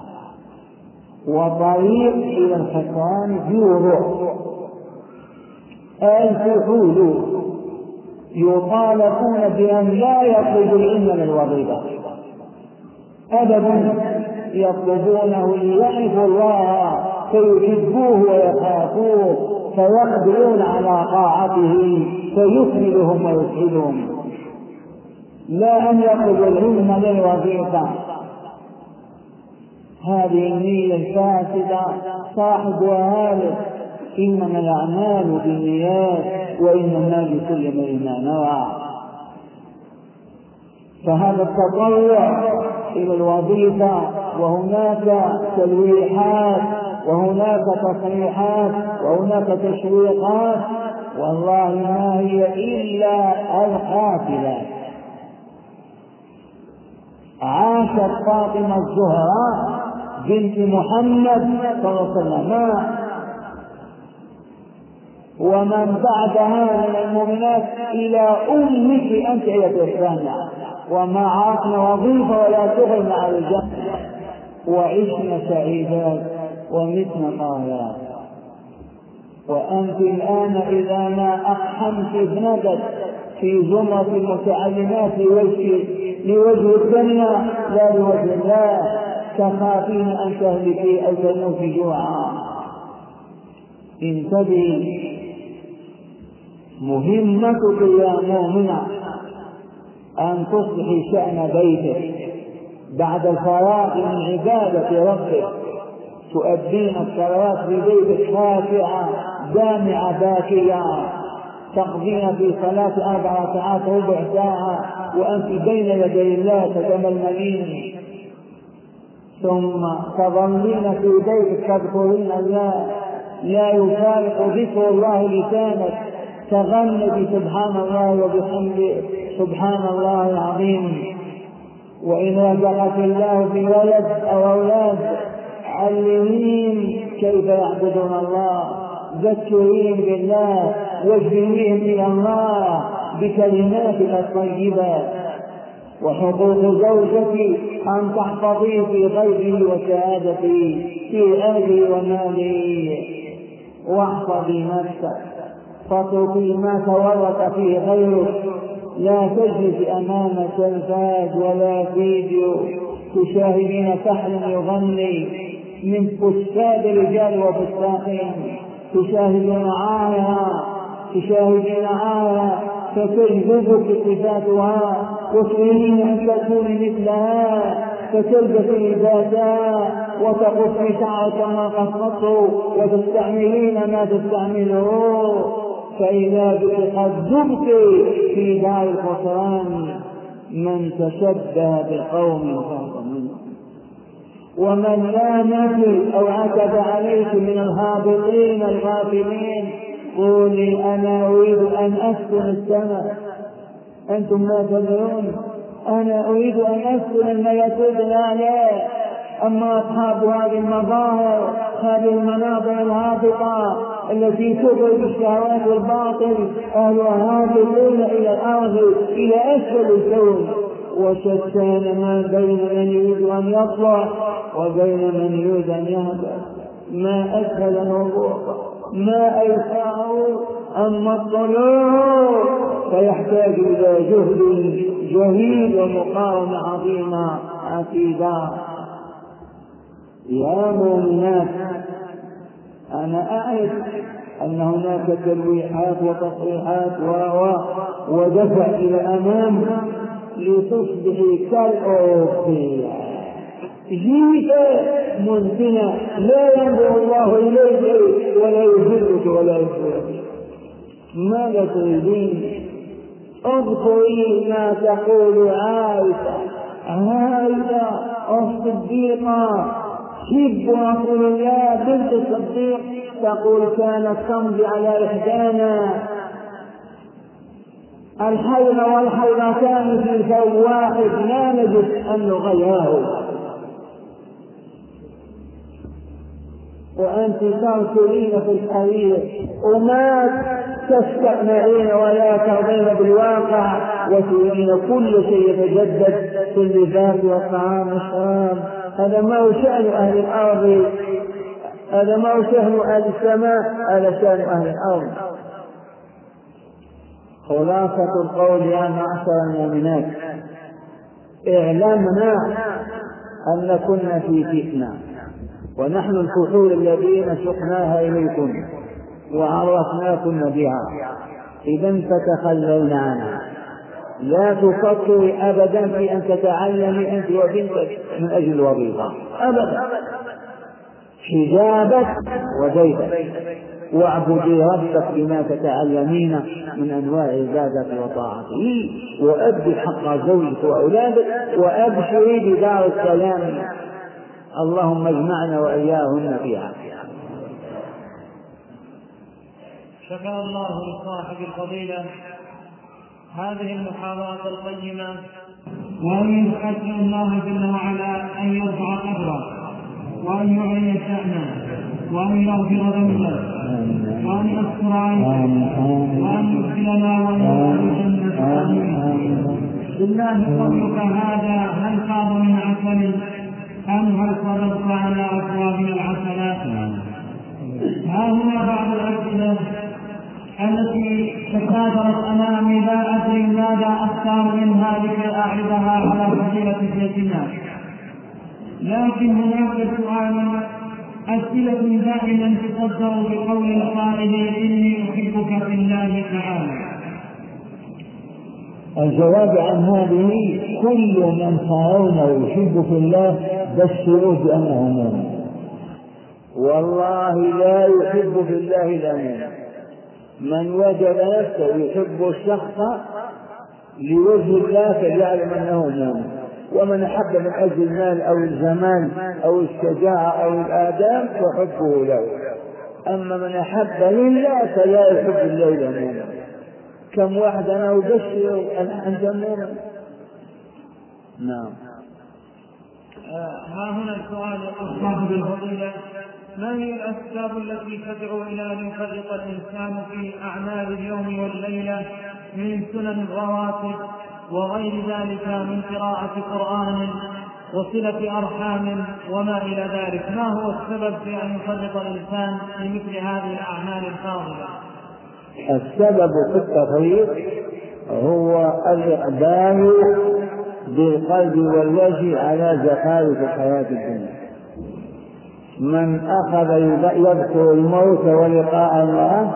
وطريق إلى الخسران في وضوح. الفحول يطالبون بأن لا يطلبوا العلم للوظيفة أبدا، يطلبونه ليعرفوا الله فيحبوه ويخافوه فيقدرون على طاعته فيكملهم ويسعدهم، لا أن يطلبوا العلم للوظيفة. هذه النية الفاسدة صاحبها هالك، إنما الأعمال بالنيات وإنما لكل امرئ ما نوى. فهذا التطلع إلى الوظيفة وهناك تلويحات وهناك تصريحات وهناك تشويقات، والله ما هي إلا القاتلات. عاشت فاطمة الزهراء بنت محمد صلى الله عليه وسلم ومن بعدها من المؤمنات إلى أمك أنت إلى الجامعة، وما عرفنا وظيفة ولا شغل مع الجنة، وعشنا سعيدات ومتنا طاهرات. وأنت الآن إذا ما أقحمت ابنتك في زمرة المتعلمات لوجه الدنيا لا لوجه الله، تخافين أن تهلكي أو تموتي جوعا. انتبهي، مهمتك يا مؤمنة أن تصلحي شأن بيتك بعد الفراغ من عبادة ربك، تؤدين الصلوات في بيتك خاشعة دامعة باكية، تقضين في صلاة 4 ركعات ربع ساعة وأنت بين يدي الله تتململين، ثم تظلين في بيتك تذكرين الله، لا يفارق ذكر الله لسانك، تغني سبحان الله وبحمده سبحان الله العظيم. وإن رزقك الله في ولد أو أولاد علمين كيف يعبدون الله، ذكرين بالله واجبريهم إلى الله بكلماتك الطيبات. وحقوق زوجك أن تحفظيه في غيبه وشهادته في أهله وماله، واحفظي نفسك فتركي ما تورط فيه غيرك، لا تجلس أمام تلفاز ولا فيديو تشاهدين فحلا يغني من فساد الرجال وفساقهم، تشاهدين عارها فتجذبك صفاتها وتريدين أن تكوني مثلها فتلبسي لباسها وتقصي شعرك ما قصته وتستعملين ما تستعمله، فإذا بك قد دمت في دار الخسران. من تشبه بقوم فهو منهم، ومن لامك أو عتب عليك من الهابطين الغافلين قولي أنا أريد أن أسكن السماء، أنتم ما تدرون أنا أريد أن أسكن الملكوت الأعلى. أما أصحاب هذه المظاهر، هذه المناظر الهابطة التي تغري بالشهوات والباطل، أهلها هابطون إلى الأرض إلى أسفل الكون، وشتان ما بين من يريد أن يطلع وبين من يريد أن يهبط. ما أسهل الهبوط، ما أيسره. أما الطلوع فيحتاج إلى جهد جهيد ومقاومة عظيمة عتيدة. يا مؤمنات، أنا أعرف أن هناك تلويحات وتصريحات ودفع إلى الأمام لتصبحي كالأوروبية جيدة منتنة لا ينظر الله إليك ولا يجلك ولا يجلك. ماذا تريدين؟ اذكري ما تقول عائشة الصديقة حب رسول الله بنت الصديق تقول كانت تمضي على إحدانا الحيض والحيضتان في ثوب واحد لا نجد أن نغيره، وأنت ترسلين في الحرير وما تستقنعين ولا ترضين بالواقع، وتريدين كل شيء يتجدد في اللباس والطعام والشراب. هذا ما هو شأن أهل الأرض، هذا ما هو شأن أهل السماء، هذا شأن أهل الأرض. خلاصة القول يا معشر المؤمنات، اعلمنا أن كنا في فتنة، ونحن الفحول الذين سقناها إليكم وعرفناكم بها، إذا فتخلينا عنها. لا تفكري أبدا في أن تتعلمي أنت وبنتك من أجل الوظيفة أبدا، حجابك وبيتك، واعبدي ربك بما تتعلمين من أنواع عبادته وطاعته، وأدي حق زوجك وأولادك، وأبشري بدار السلام. اللهم اجمعنا وإياهن فيها. شكر الله لصاحب الفضيلة هذه المحاضرة القيمة، وأن يسأل الله جل وعلا أن يرفع قدره وأن يعلي شأنه وأن يغفر ذنبه وأن يستر علينا وأن يدخلنا ويدخل جنة. بالله قولك هذا هل صار من عسل أم هل صدقت على أبواب العسلات؟ ها هنا بعض الأسئلة التي تكاثرت أمامي لا أدري ماذا أختار منها لكي أعرضها على فضيلة الناس، لكن هناك سؤال أسئلة دائما تصدر بقول القائل إني أحبك في الله تعالى. الجواب عن هذه كل من ترونه يحب في الله بشروه بأنه مؤمن، والله لا يحب في الله إلا مؤمن. من وجد نفسه يحب الشخص لوجه الله فليعلم أنه مؤمن، ومن أحب من أجل المال أو الزمان أو الشجاعة أو الآداب فحبه له، أما من أحب لله فلا يحب الله إلا مؤمن. كم واحد أنا أبشر أنت مؤمن. نعم. ها هنا السؤال صاحب الفضيلة: ما هي الأسباب التي تدعو إلى أن يفرط الإنسان في أعمال اليوم والليلة من سنن الرواتب وغير ذلك من قراءة قرآن وصلة أرحام وما إلى ذلك؟ ما هو السبب في أن يفرط الإنسان في مثل هذه الأعمال الفاضلة؟ السبب في التفريط هو الإقبال بالقلب والوجه على زخارف الحياة الدنيا. من أخذ يذكر الموت ولقاء الله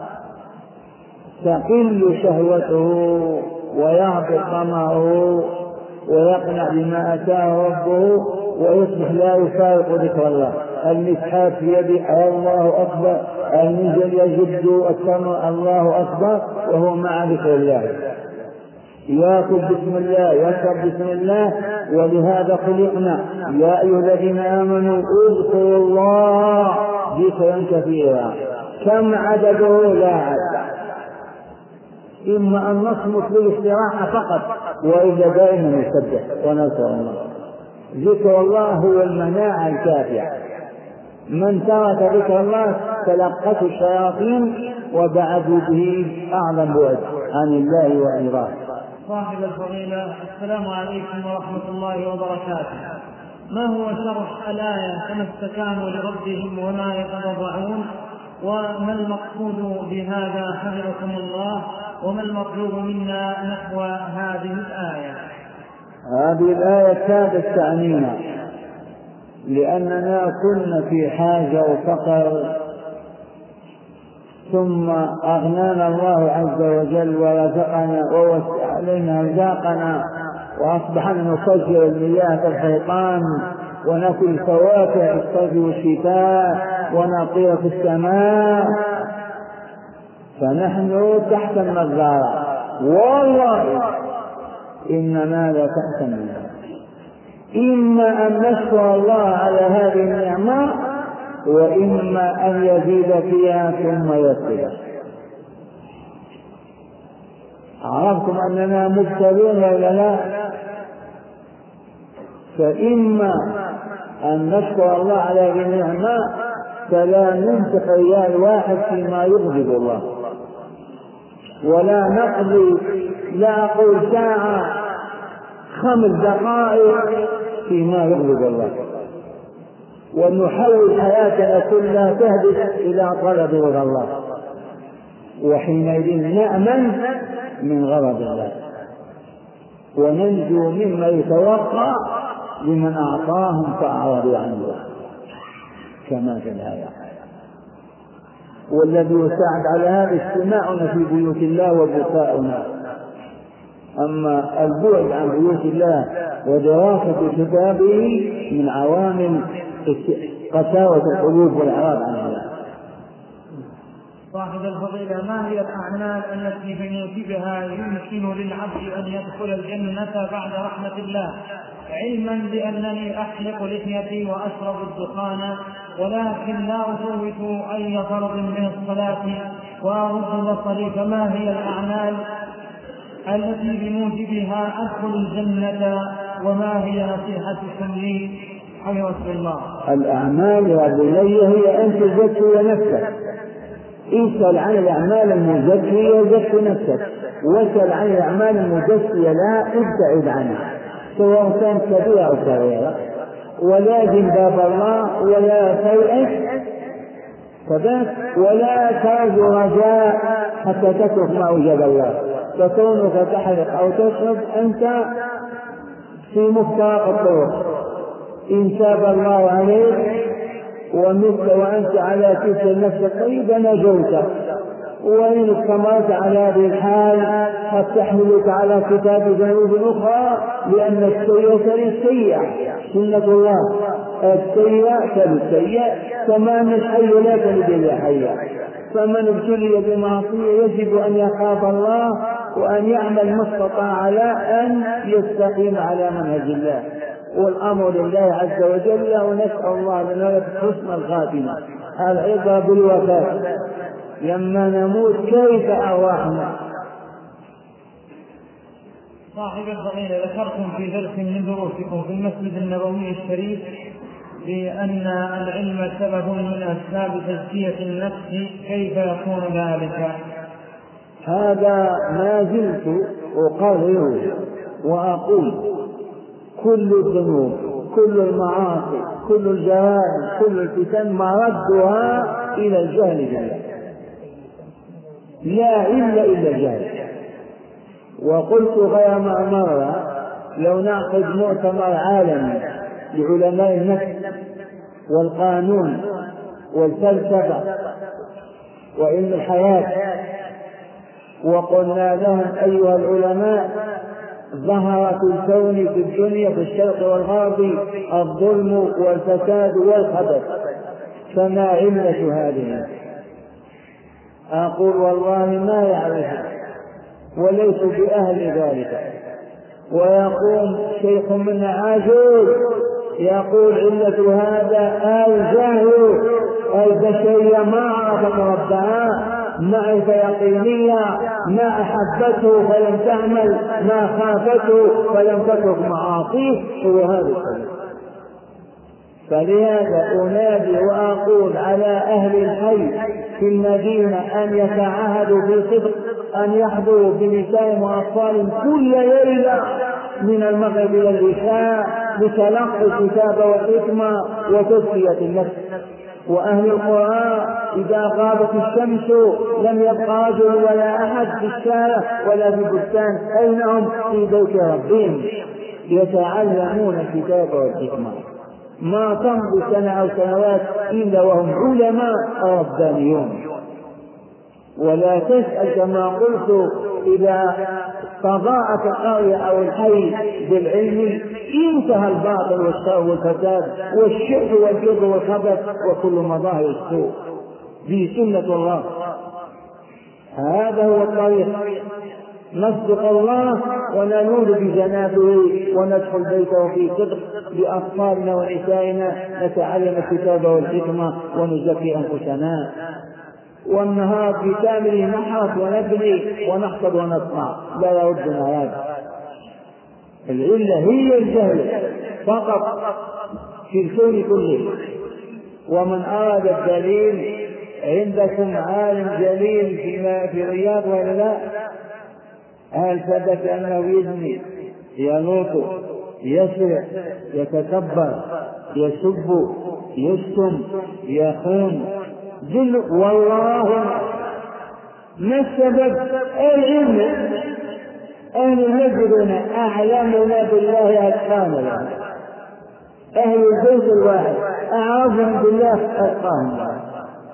تقل شهوته ويهبط طمعه ويقنع بما أتاه ربه ويصبح لا يفارق ذكر الله. المسحاب في يده الله أكبر، المنزل يجد التمر الله أكبر وهو مع ذكر الله. يأكل بسم الله يشرب بسم الله، ولهذا خلقنا يا أيها الذين آمنوا اذكروا الله ذكرا كثيرا. كم عدده لا عد. إما أن نصمت للاستراحة فقط وإذا دائما نسبح ونذكر الله. ذكر الله هو المناعة الكافية. من ترك ذكر الله تلقته الشياطين وبعدوا به أعظم بعد عن الله وإراه. صاحب الفضيلة: السلام عليكم ورحمة الله وبركاته. ما هو شرح الآية كما استكانوا لربهم وما يتضرعون، وما المقصود بهذا حفظكم الله، وما المطلوب منا نحو هذه الآية؟ هذه الآية كادت تعنينا لأننا كنا في حاجة وفقر، ثم أغنانا الله عز وجل ورزقنا ووسع علينا رزاقنا، وأصبحنا نفجر المياه كالحيطان ونأكل الفواكه في الصيف والشتاء ونطير في السماء، فنحن تحت النظارة. والله إننا لا تحت النظارة. إما أن نشكر الله على هذه النعمة وإما أن يزيد فيها ثم يكفر. عرفتم أننا مبتلون ولا لا؟ فإما أن نشكر الله على هذه النعمة فلا ننفق ريال واحد فيما يغضب الله، ولا نقضي لا أقول ساعة 5 دقائق فيما يغضب الله، ونحول حياتنا كلها تهدف إلى طلب رضا الله، وحينئذ نأمن من غضب الله وننجو مما يتوقع لمن أعطاهم فأعرضوا عنه كما في الآية. والذي يساعد على هذا اجتماعنا في بيوت الله وبكاؤنا. أما البعد عن بيوت الله ودراسة كتابه من عوامل قساوة القلوب والإعراض عن الله. صاحب الفضيلة: ما هي الأعمال التي بموجبها يمكن للعبد أن يدخل الجنة بعد رحمة الله، علما بأنني أحلق لحيتي وأشرب الدخان ولكن لا أفوت أي فرض من الصلاة وأرد بصري، فما هي الأعمال التي بموجبها أدخل الجنة وما هي نصيحتكم لي حفظكم الله؟ الأعمال يا بني هي أن تزكي نفسك اسأل عن الأعمال المزكية زكي نفسك، واسأل عن الأعمال المزكية لا ابتعد عنها، سواء كان كبيرة أو صغيرة، ولازم باب الله ولا تيأس فذاك، ولا ترجو رجاء حتى تترك ما أوجب الله، فكونك تحرق أو تشرب أنت في مفترق الطرق، إن تاب الله عليك ومثل وأنت على تلك النفس الطيبة نجوت، وإن استمرت على هذه الحال قد تحملك على كتاب ذنوب أخرى، لأن السيئة للسيئة سنة الله، السيئة للسيئة تمام الحي لا تلد إلا حيا، فمن ابتلي بمعصية يجب أن يخاف الله وأن يعمل ما استطاع على أن يستقيم على منهج الله، والأمر لله عز وجل، ونسأل الله لنا حسن الخاتمة. العبرة بالوفاة، لما نموت كيف أرواحنا. صاحب الفضيلة، ذكرتم في درس من دروسكم في المسجد النبوي الشريف بأن العلم سبب من أسباب تزكية النفس، كيف يكون ذلك؟ هذا ما زلت أقرر وأقول كل الذنوب، كل المعاصي، كل الجرائم، كل الفتن مردها إلى الجهل بالله، لا علم إلا الجهل. وقلت غير مرة لو نعقد مؤتمر عالمي لعلماء النفس والقانون والفلسفة وعلم الحياة، وقلنا لهم أيها العلماء ظهر في الكون في الدنيا في الشرق والغرب الظلم والفساد والخبث، فما علة هذه؟ أقول والله ما يعرفون وليسوا بأهل ذلك. ويقوم شيخ من عاجل يقول علة هذا الجهل، البشرية ما عرفت ربها معرفة يقينية، ما أحبته فلم تعمل، ما خافته فلم تترك معاصيه، هو هذا السبب. فلهذا أنادي وأقول على أهل الحي في المدينة أن يتعهدوا بالصدق، أن يحضروا بنسائهم وأطفالهم كل ليلة من المغرب إلى العشاء لتلقي الكتاب والحكمة وتزكية النفس. وأهل القرى إذا غابت الشمس لم يبقى رجل ولا أحد في الشارع ولا في البستان، أين هم؟ في بيت ربهم يتعلمون الكتاب والحكمة. ما تمضي سنة أو سنوات إلا وهم علماء ربانيون. ولا تسأل كما قلت إذا تضاءت القرية أو الحي بالعلم انتهى الباطل والشر والفساد والشرك والكذب والخبث وكل مظاهر السوء. دي سنة الله، هذا هو الطريق. نصدق الله وننول بجنابه وندخل بيته في صدق بأطفالنا ونسائنا، نتعلم الكتاب والحكمة ونزكي أنفسنا. والنهار في كامله نحرث ونبني ونحصد ونصنع، لا يردنا هذا. العلة هي الجهل فقط في الكون كله. ومن أراد الدليل عندكم عالم جليل في الرياض ولا لا؟ هل ثبت أنه يزني، يلوط، يسرق، يتكبر، يسب، يشتم، يخون؟ والله ما السبب؟ العلم. أهل المسجد أعلمنا بالله أتقانا، أهل البيت الواحد أعرفهم بالله أتقانا.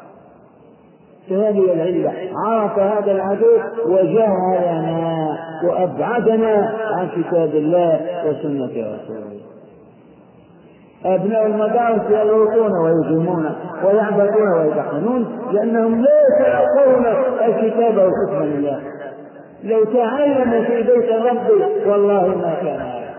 فهذه العلة، عرف هذا العدو وجهلنا وأبعدنا عن كتاب الله وسنة رسوله. أبناء المدارس يلوطون ويجرمون ويعبدون ويدخنون لأنهم لا يتلقون الكتاب والحكم لله. لو تعلم في بيت ربي والله ما كان هذا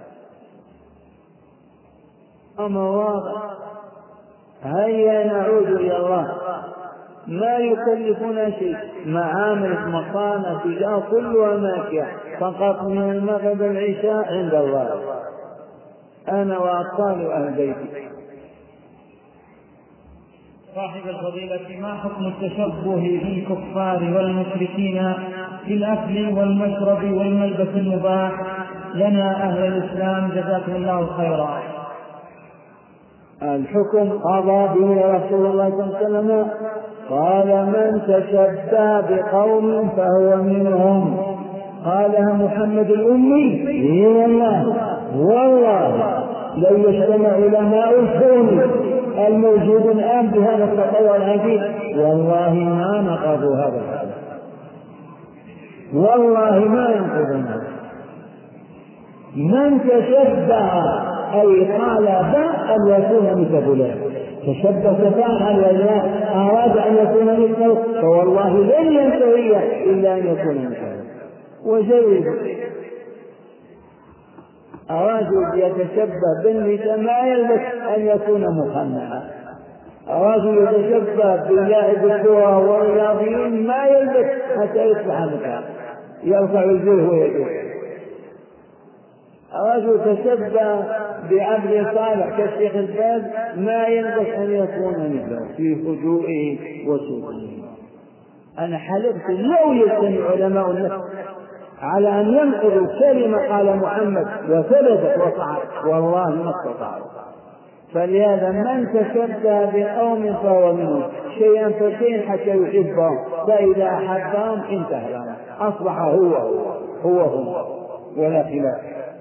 أمر واضح. هيا نعود إلى الله، ما يكلفنا شيء. معامل مصانع تجاه كلها ماشية فقط من المغرب العشاء عند الله، أنا وأطفال أهل بيتي. صاحب الفضيلة، ما حكم التشبه بالكفار والمشركين في الأكل والمشرب والملبس المباح لنا أهل الإسلام جزاكم الله خيرا؟ الحكم قضى به رسول الله صلى الله عليه وسلم قال من تشبه بقوم فهو منهم. قالها محمد الأمي. إيه والله لو يجتمع علماء الكون الموجود الآن بهذا التطور العجيب والله ما نقضوا هذا الحدث، والله ما ينقضون. من تشبه أي قال أن يكون مثل فلان، تشبه فعل ولا أراد أن يكون مثله فوالله لن ينتهي إلا أن يكون مثله. وجيد أرادوا يتشبه بالنساء ما يلبس أن يكون مخنعا، أرادوا يتشبه باللاعب الكرة والرياضيين ما يلبس حتى يصبح مكان يرفع الجره ويده. أرادوا يتشبه بعبد صالح كالشيخ الباز ما يلبس أن يكون مثله في هدوئه وسوقه. أنا حلفت لو يجتمع علماء النفس على أن ينقضوا كلمة قال محمد وثبتت وصعت والله ما استطاعوا. فلهذا من تشبه بقوم فهو منهم شيئا فشيئا حتى يحبهم، فإذا أحبهم انتهى لهم أصبح هو ولا خلاف.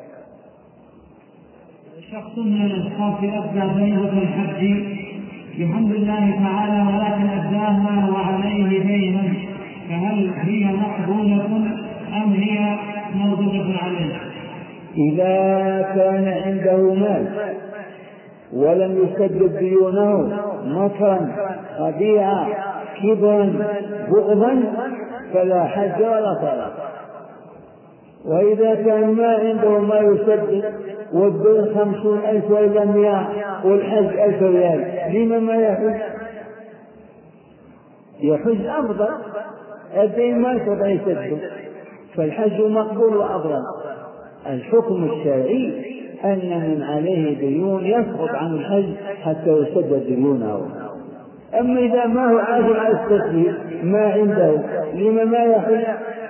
شخص من الأشخاص أبدى فريضة الحج بحمد الله تعالى ولكن أبداها وعليه دين، فهل هي مقبولة أم هي موجودة عليه؟ إذا كان عنده مال ولم يسدد ديونه مكرا خديعا كبرا بغضا فلا حج ولا صلاة. وإذا كان ما عنده ما يسدد والدين 50,000 وإلا 100 والحج 1000 ريال لما ما يحج؟ يحج أفضل، الدين ما يستطيع يسدد فالحج مقبول وأفضل. الحكم الشرعي أن من عليه ديون يسقط عن الحج حتى يسدد ديونه. أما إذا ما هو عاجل على التسديد ما عنده لما ما يحج؟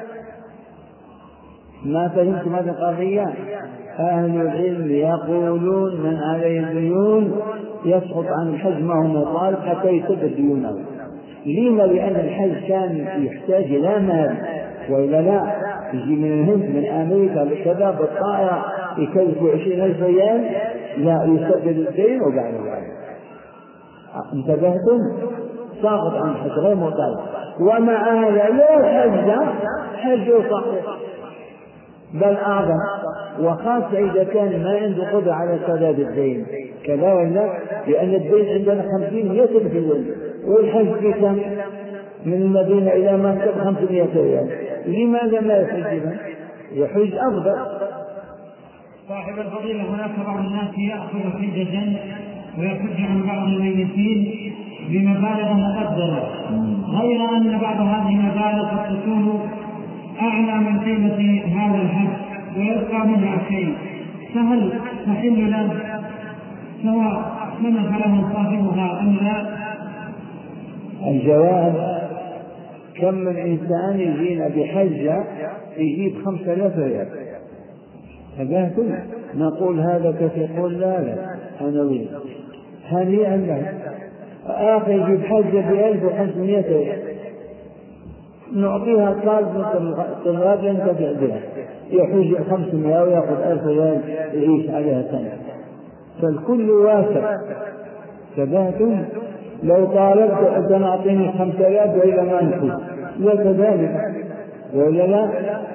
ما فهمت هذه القضية؟ أهل العلم يقولون من عليه ديون يسقط عن الحج ما هو مطالب حتى يسدد ديونه. لما؟ لأن الحج كان يحتاج إلى مال وإلا لا يجي من الهند من أمريكا كذا بالطائرة يكلف 20,000 ريال لا يسدد الدين وبعد ذلك انتبهتم ساقط عن الحج غير مطالب. ومع هذا لو حج صحيح بل أعظم، وخاصة إذا كان ما عنده قدرة على سداد الدين كذا ولا، لأن الدين عندنا 50 في اليوم والحج في كم من المدينة إلى مكة 500 ريال، لماذا ما يحج؟ يحج أفضل. صاحب الفضيلة، هناك بعض الناس يأخذ حجة ويحج عن بعض الميتين بمبالغ مقدرة، غير أن بعض هذه المبالغ قد تكون أعلى من قيمة هذا الحج ويبقى منها شيء، فهل تحل له سواء سمح له صاحبها أم لا؟ الجواب: كم من إنسان يجينا بحجة يجيب 5,000 ريال، فقالتم نقول هذا كيف؟ يقول لا أنا أريد هنيئا له. آخر يجيب حجة ب1500 ريال نعطيها طالب طلاب ينتفع بها، يحج 500 ويأخذ 1000 ريال يعيش عليها سنة، فالكل واسع. فقالتم لو طالبت أن نعطيني 5,000 وإذا ما نفوت وكذلك ولا لا.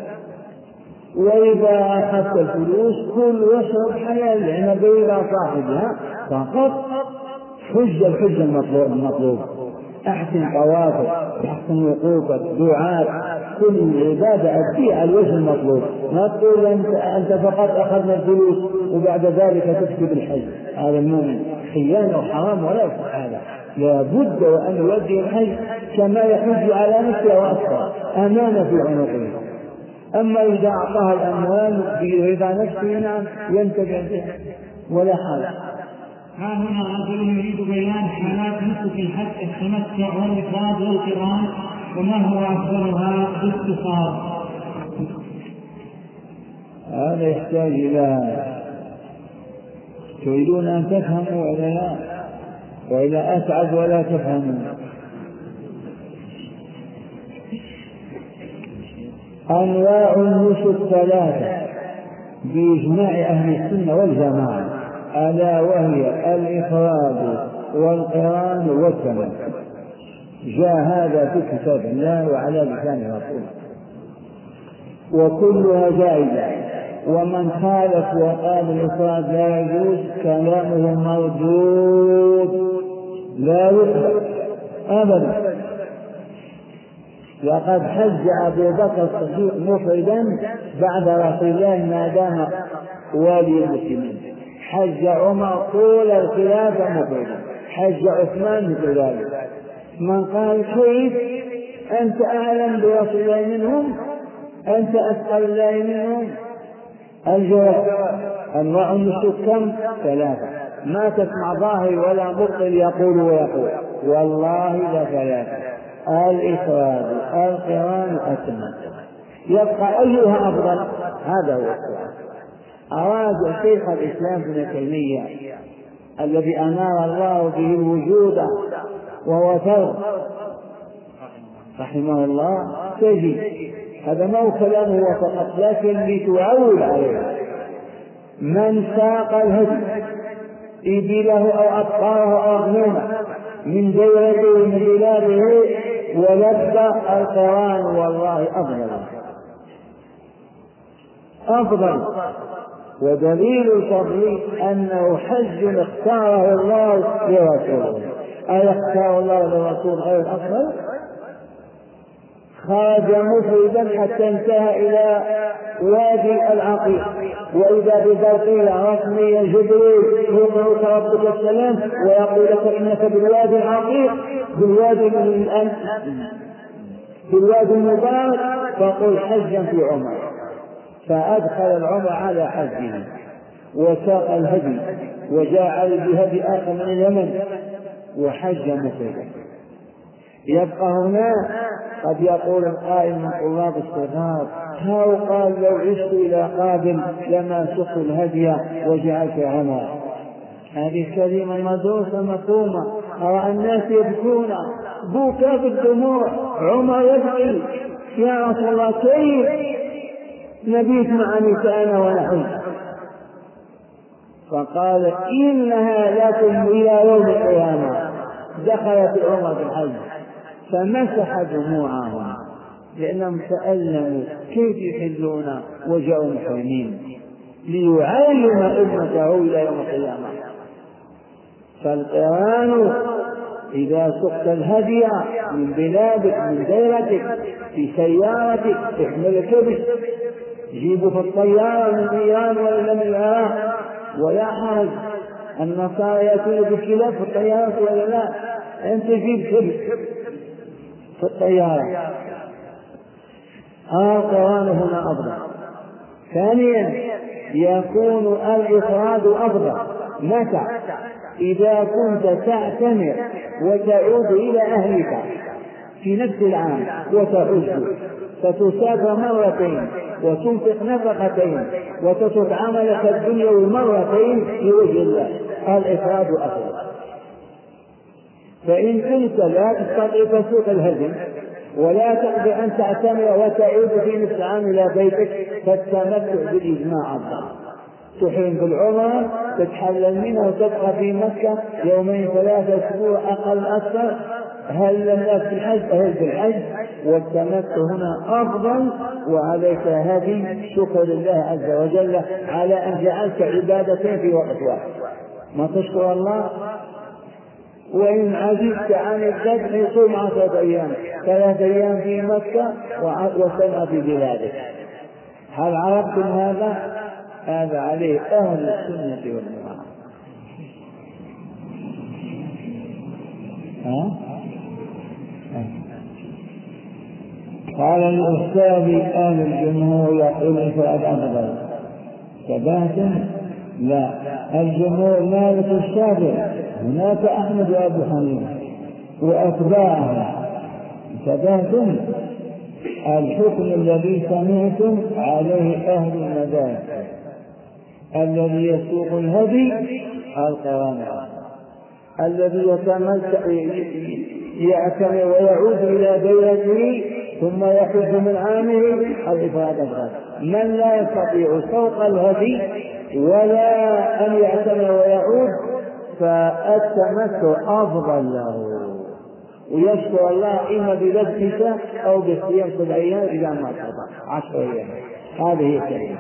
وإذا أخذت الفلوس كل واشرب حلال لأن بإذا صاحبها فقط حج الحج المطلوب، أحسن طوافك، أحسن وقوفك، دعاء، كل عبادة أدي على الوجه المطلوب. ما تقول أنت فقط أخذنا الفلوس وبعد ذلك تكتب الحج، هذا المؤمن خيانة وحرام ولا يصح هذا. لابد وأن يؤدي الحج كما يحج على نفسه وأكثر أمانة في عنقه. أما إذا أعطاها الأموال برضا نفسه نعم ينتفع بها ولا حاجة. ها هنا رجل يريد بيان حالات نسك الحج التمتع والإفراد والقران وما هو أفضلها باختصار. هذا يحتاج إلى تريدون أن تفهموا ولا لا؟ وإذا أسعد ولا تفهموا. أنواع النسك ثلاثة بإجماع أهل السنة والجماعة، ألا وهي الإفراد والقران والتمتع. جاء هذا في كتاب الله وعلى لسان رسوله، وكلها جائزة. ومن خالف وقال الإفراد لا يجوز كلامه مردود لا يقبل أبدا. لقد حج أبو بكر الصديق مفردا بعد رسول الله ما دام والي المسلمين، حج عمر طول الخلافة مفردا، حج عثمان مثل ذلك. من قال كيف أنت أعلم برسول الله منهم، أنت أسأل الله منهم؟ الجواب أنواع النسك كم؟ ثلاثة. ما تسمع ظاهر ولا مبطل يقول ويقول، والله لا ثلاثة: الإفراد القران التمتع. يبقى أيها أفضل؟ هذا هو السؤال. أراد شيخ الإسلام ابن تيمية الذي أنار الله به الوجود وهو فرد رحمه الله تجي، هذا ما هو كلامه فقط لكن لتعول عليه. من ساق الهدي إبله أو أبقاره أو أغنمه من ديرته من بلاده ولبى القران والله أفضل. ودليل الفضل أنه حج اختاره الله لرسوله. أي اختار الله لرسول غير أفضل؟ خرج مفردا حتى انتهى إلى وادي العقيق، وإذا ببرقية رسمية جبريل يقرأك ربك السلام ويقول لك إنك بالوادي العقيق بالوادي المبارك، فقل حجا في عمر. فأدخل العمر على حجه وساق الهدي، وجاء بهدي آخر من اليمن وحج مفردا. يبقى هنا قد يقول القائل من طلاب الصغار: هاو قال لو عشت إلى قابل لما سقت الهدي وجعلت عمر. هذه كلمة مدروسة مفهومة. أرى الناس يبكون بكاء بالدموع، عمر يبكي: يا رسول الله كيف نبيت مع نسائنا ونحن؟ فقال: إنها لكم إلى يوم القيامة. دخلت العمر بالحج فمسح دموعهم لأنهم تألموا كيف يحلون وجاءوا محرمين، ليعلم أمته إلى يوم القيامة. فالقران إذا سقت الهدي من بلادك من ديرتك في سيارتك تحمل الكبش جيبه في الطيارة من إيران ولا من العراق، ولا حرج. النصارى يأتون بالكلاب في الطيارة ولا لا؟ أنت جيب كبش في الطيارة. القران هنا أفضل. ثانيا يكون الإفراد أفضل. متى؟ إذا كنت تعتمر وتعود إلى أهلك في نفس العام وتحج، فتسافر مرتين وتنفق نفقتين وتترك عملك الدنيوي مرتين لوجه الله. الإفراد أفضل. فإن كنت لا تستطيع تسوق الهدي ولا تقدر أن تعتمر وتعود في نفس العام إلى بيتك، فالتمتع بالإجماع أفضل. تحرم بالعمرة، تتحلل منها وتبقى في مكة يومين ثلاثة أسبوع أقل أكثر. هل لم في الحج أهل بالحج، والتمتع هنا أفضل. وعليك هذه شكر لله عز وجل على أن جعلت عبادتين في وقت واحد. ما تشكر الله. وإن عجزت عن الذبح صوم 10 أيام، 3 أيام في مكة وسنة في بلادك. هل عرفتم هذا؟ هذا عليه أهل السنة والجماعة. قال الأستاذ أهل الجمهور يقول الإفراد أفضل ثباتا لا، الجمهور مالك الشافعي، هناك أحمد وأبو حنيفة وأتباعهم. انتبهتم؟ الحكم الذي سمعتم عليه أهل المذاهب، الذي يسوق الهدي القرآن، الذي يعتمر ويعود إلى بيته ثم يحج من عامه الإفراد. من لا يستطيع سوق الهدي ولا أن يعتمر ويعود فالتمتع أفضل له، ويشكر الله إما بذبحك أو بصيام 7 أيام إذا ما استطاع 10 أيام. هذه الكلمة.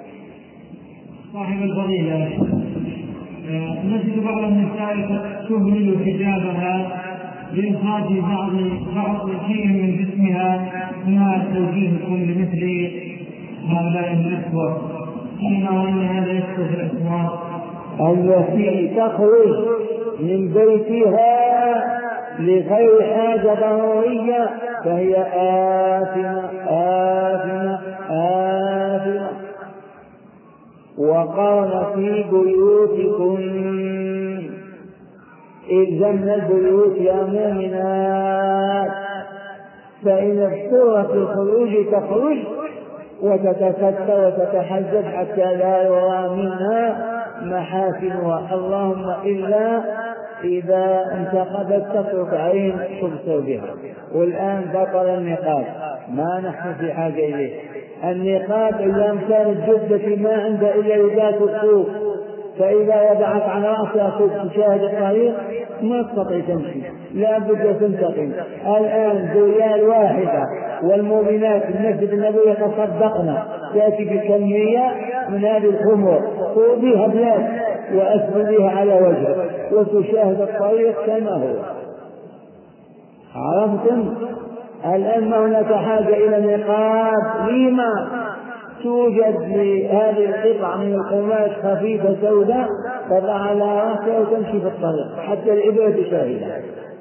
صاحب الفضيلة، نجد بعض النساء تهمل حجابها لإخراج بعض شيء من جسمها. ما توجيهكم لمثل هؤلاء النسوة فيما وأن هذا يكثر في الأسواق؟ التي تخرج من بيتها لغير حاجة ضرورية فهي آثمة آثمة آثمة. وقرن في بيوتكم، إلزمنا البيوت يا مؤمنات، فإن اضطرت الخروج تخرج وتتستر وتتحجب حتى لا يرى منها محاسنها، اللهم إلا إذا انتقدت تترك عين تبصر بها. والآن بطل النقاب، ما نحن في حاجة إليه. النقاب إذا كان الجدة ما عنده إلا لباس السوق، فإذا وضعت على رأسها تشاهد الطريق ما تستطيع تمشي، لا بد تنتقل. الآن ريال واحدة والمؤمنات في المسجد النبوي يتصدقن، تأتي بكمية من هذه الخمر بها بلاد وأسفل بها على وجهه وتشاهد الطريق كما هو. عرفتم؟ الآن ما هناك حاجة إلى النقاب. لما توجد لهذه القطعة من القماش خفيفة سوداء تضع على رأسها وتمشي في الطريق حتى الإبرة تشاهدها.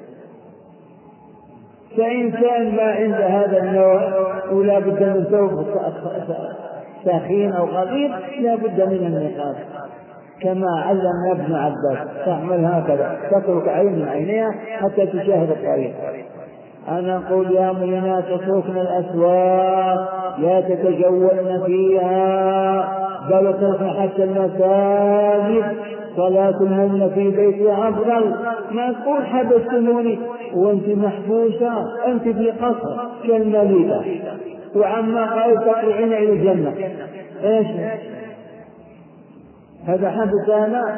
فإنسان ما عند هذا النوع ولا بد من ثوب ساخين أو خفيف لا بد من النقاب، كما علمنا ابن عباس تعمل هكذا، تترك عين من عينها حتى تشاهد الطريق. أنا أقول يا مؤمنات اتركن الأسواق، لا تتجولن فيها، بل اتركن حتى المساجد، صلاتهن في بيتها أفضل. ما تقول حبستموني وأنت محبوسة، أنت في قصر كالملكة وعما قال تطلعين إلى الجنة. إيش هذا؟ حبسنا.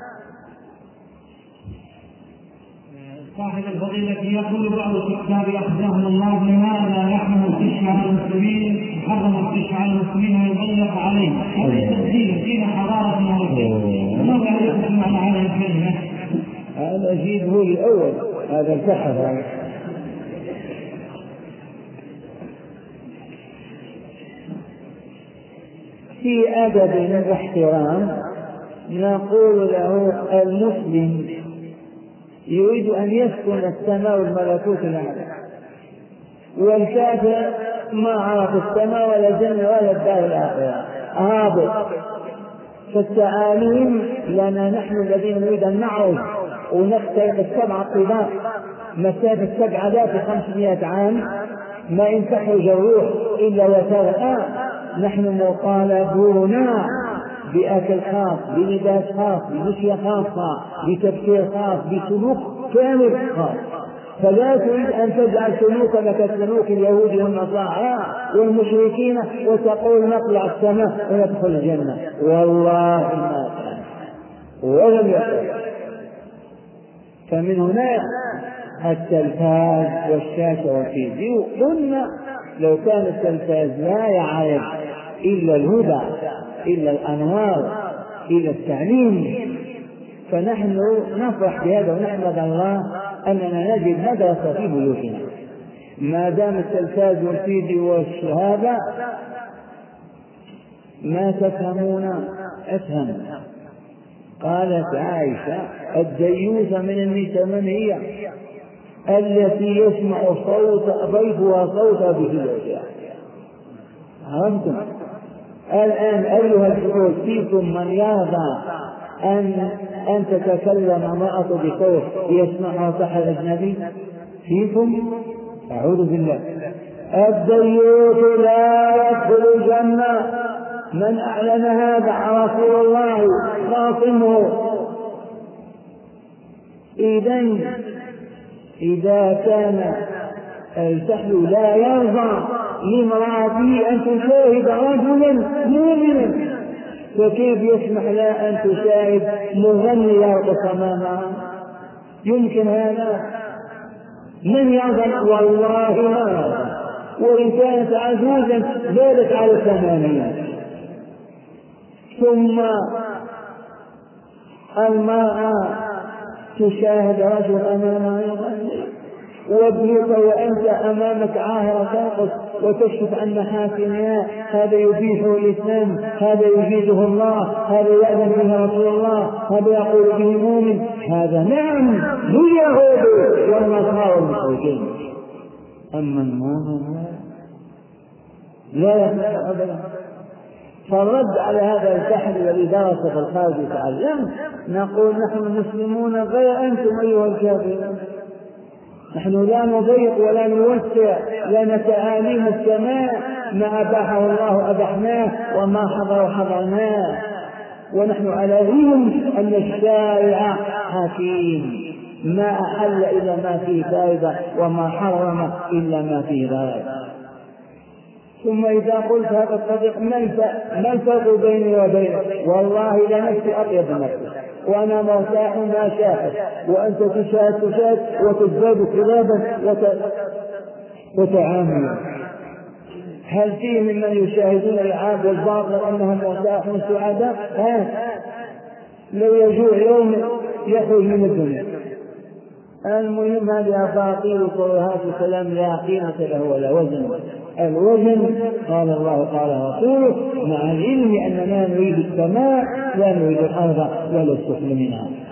صاحب الفضيلة يقول بعض الكتاب أخذهم الله لماذا يحرم الغش على المسلمين، حرم الغش على المسلمين ويضيق عليه، هذا تبديل فينا حضارة مرتين. ماذا يحكم على هذه الكلمة؟ هذا جيد هو الأول، هذا البحث. في أدب واحترام نقول له المسلم يريد أن يسكن السماء والملكوت الأعلى، والكافر ما عرف السماء ولا الجنة ولا الدار الآخرة، هابط. فالتعاليم لنا نحن الذين نريد أن نعرف ونخترق 7 طباق مسافة 7500 عام ما إن تخرج الروح إلا وترقى. نحن مطالبون بأكل خاص، بلباس خاص، بمشية خاصة، بتفكير خاص، بسلوك كامل خاص. فلا تريد أن تجعل سلوكك كسلوك اليهود والنصارى والمشركين وتقول نطلع السماء وندخل الجنة. والله ما كان ولم يكن. فمن هنا التلفاز والشاشة والفيديو. قلنا لو كان التلفاز لا يعرض إلا الهدى، إلا الأنوار، إلا التعليم، فنحن نفرح بهذا ونحمد الله أننا نجد مدرسة في بيوتنا. ما دام التلفاز والفيديو والشهادة ما تفهمون أفهم. قالت عائشة الديوث من النساء من هي؟ التي يسمع صوت ضيفها صوتها بزوجها. عرفتم؟ الآن أيها الحضور فيكم من يرضى أن تتكلم امرأة بصوت يسمعها صاحب أجنبي فيكم؟ أعوذ بالله. الديوث لا يدخل الجنة، من أعلن هذا عن رسول الله خاصمه. إذا كان الفحل لا يرضى لامرأته أن تشاهد رجلا مؤمنا، فكيف يسمح لها أن تشاهد مغني يرقص أمامها؟ يمكن هذا؟ من يرضى؟ والله ما يرضى. وإن كانت عجوزا زادت على 80. ثم المرأة تشاهد رجل أمامها يغني، وابنك وأنت أمامك عاهرة ترقص وتكشف عن محاسنها، هذا يبيحه الإسلام، هذا يجيزه الله، هذا يأذن به رسول الله، هذا يقول به مؤمن، هذا نعم اليهود والنصارى والمشركين. أما المؤمن لا يصح أبدا. فالرد على هذا الجحد الذي درس في الخارج يتعلم، نقول نحن مسلمون غير أنتم أيها الكافرون. نحن لا نضيق ولا نوسع، لنا تعاليم السماء، ما أباحه الله أبحناه وما حضر حضرناه، ونحن على علم أن الشارع حكيم، ما أحل إلا ما فيه فائدة وما حرم إلا ما فيه ضرر. ثم إذا قلت هذا الصديق ما الفرق بيني وبينك؟ والله لنفسي أطيب نفسي، وأنا مرتاح ما شاهد، وأنت تشاهد وتزداد كذابا وتعاملا. هل فيه ممن يشاهدون العاب والباطل أنهم مرتاحون سعداء؟ لو يجوع يوم يخرج من الدنيا. المهم هذه أباطيل وطرهات وكلام لا قيمة له ولا وزن. الوزن قال الله قال رسوله، مع العلم أننا نريد السماء لا نريد الأرض ولا السفل منها.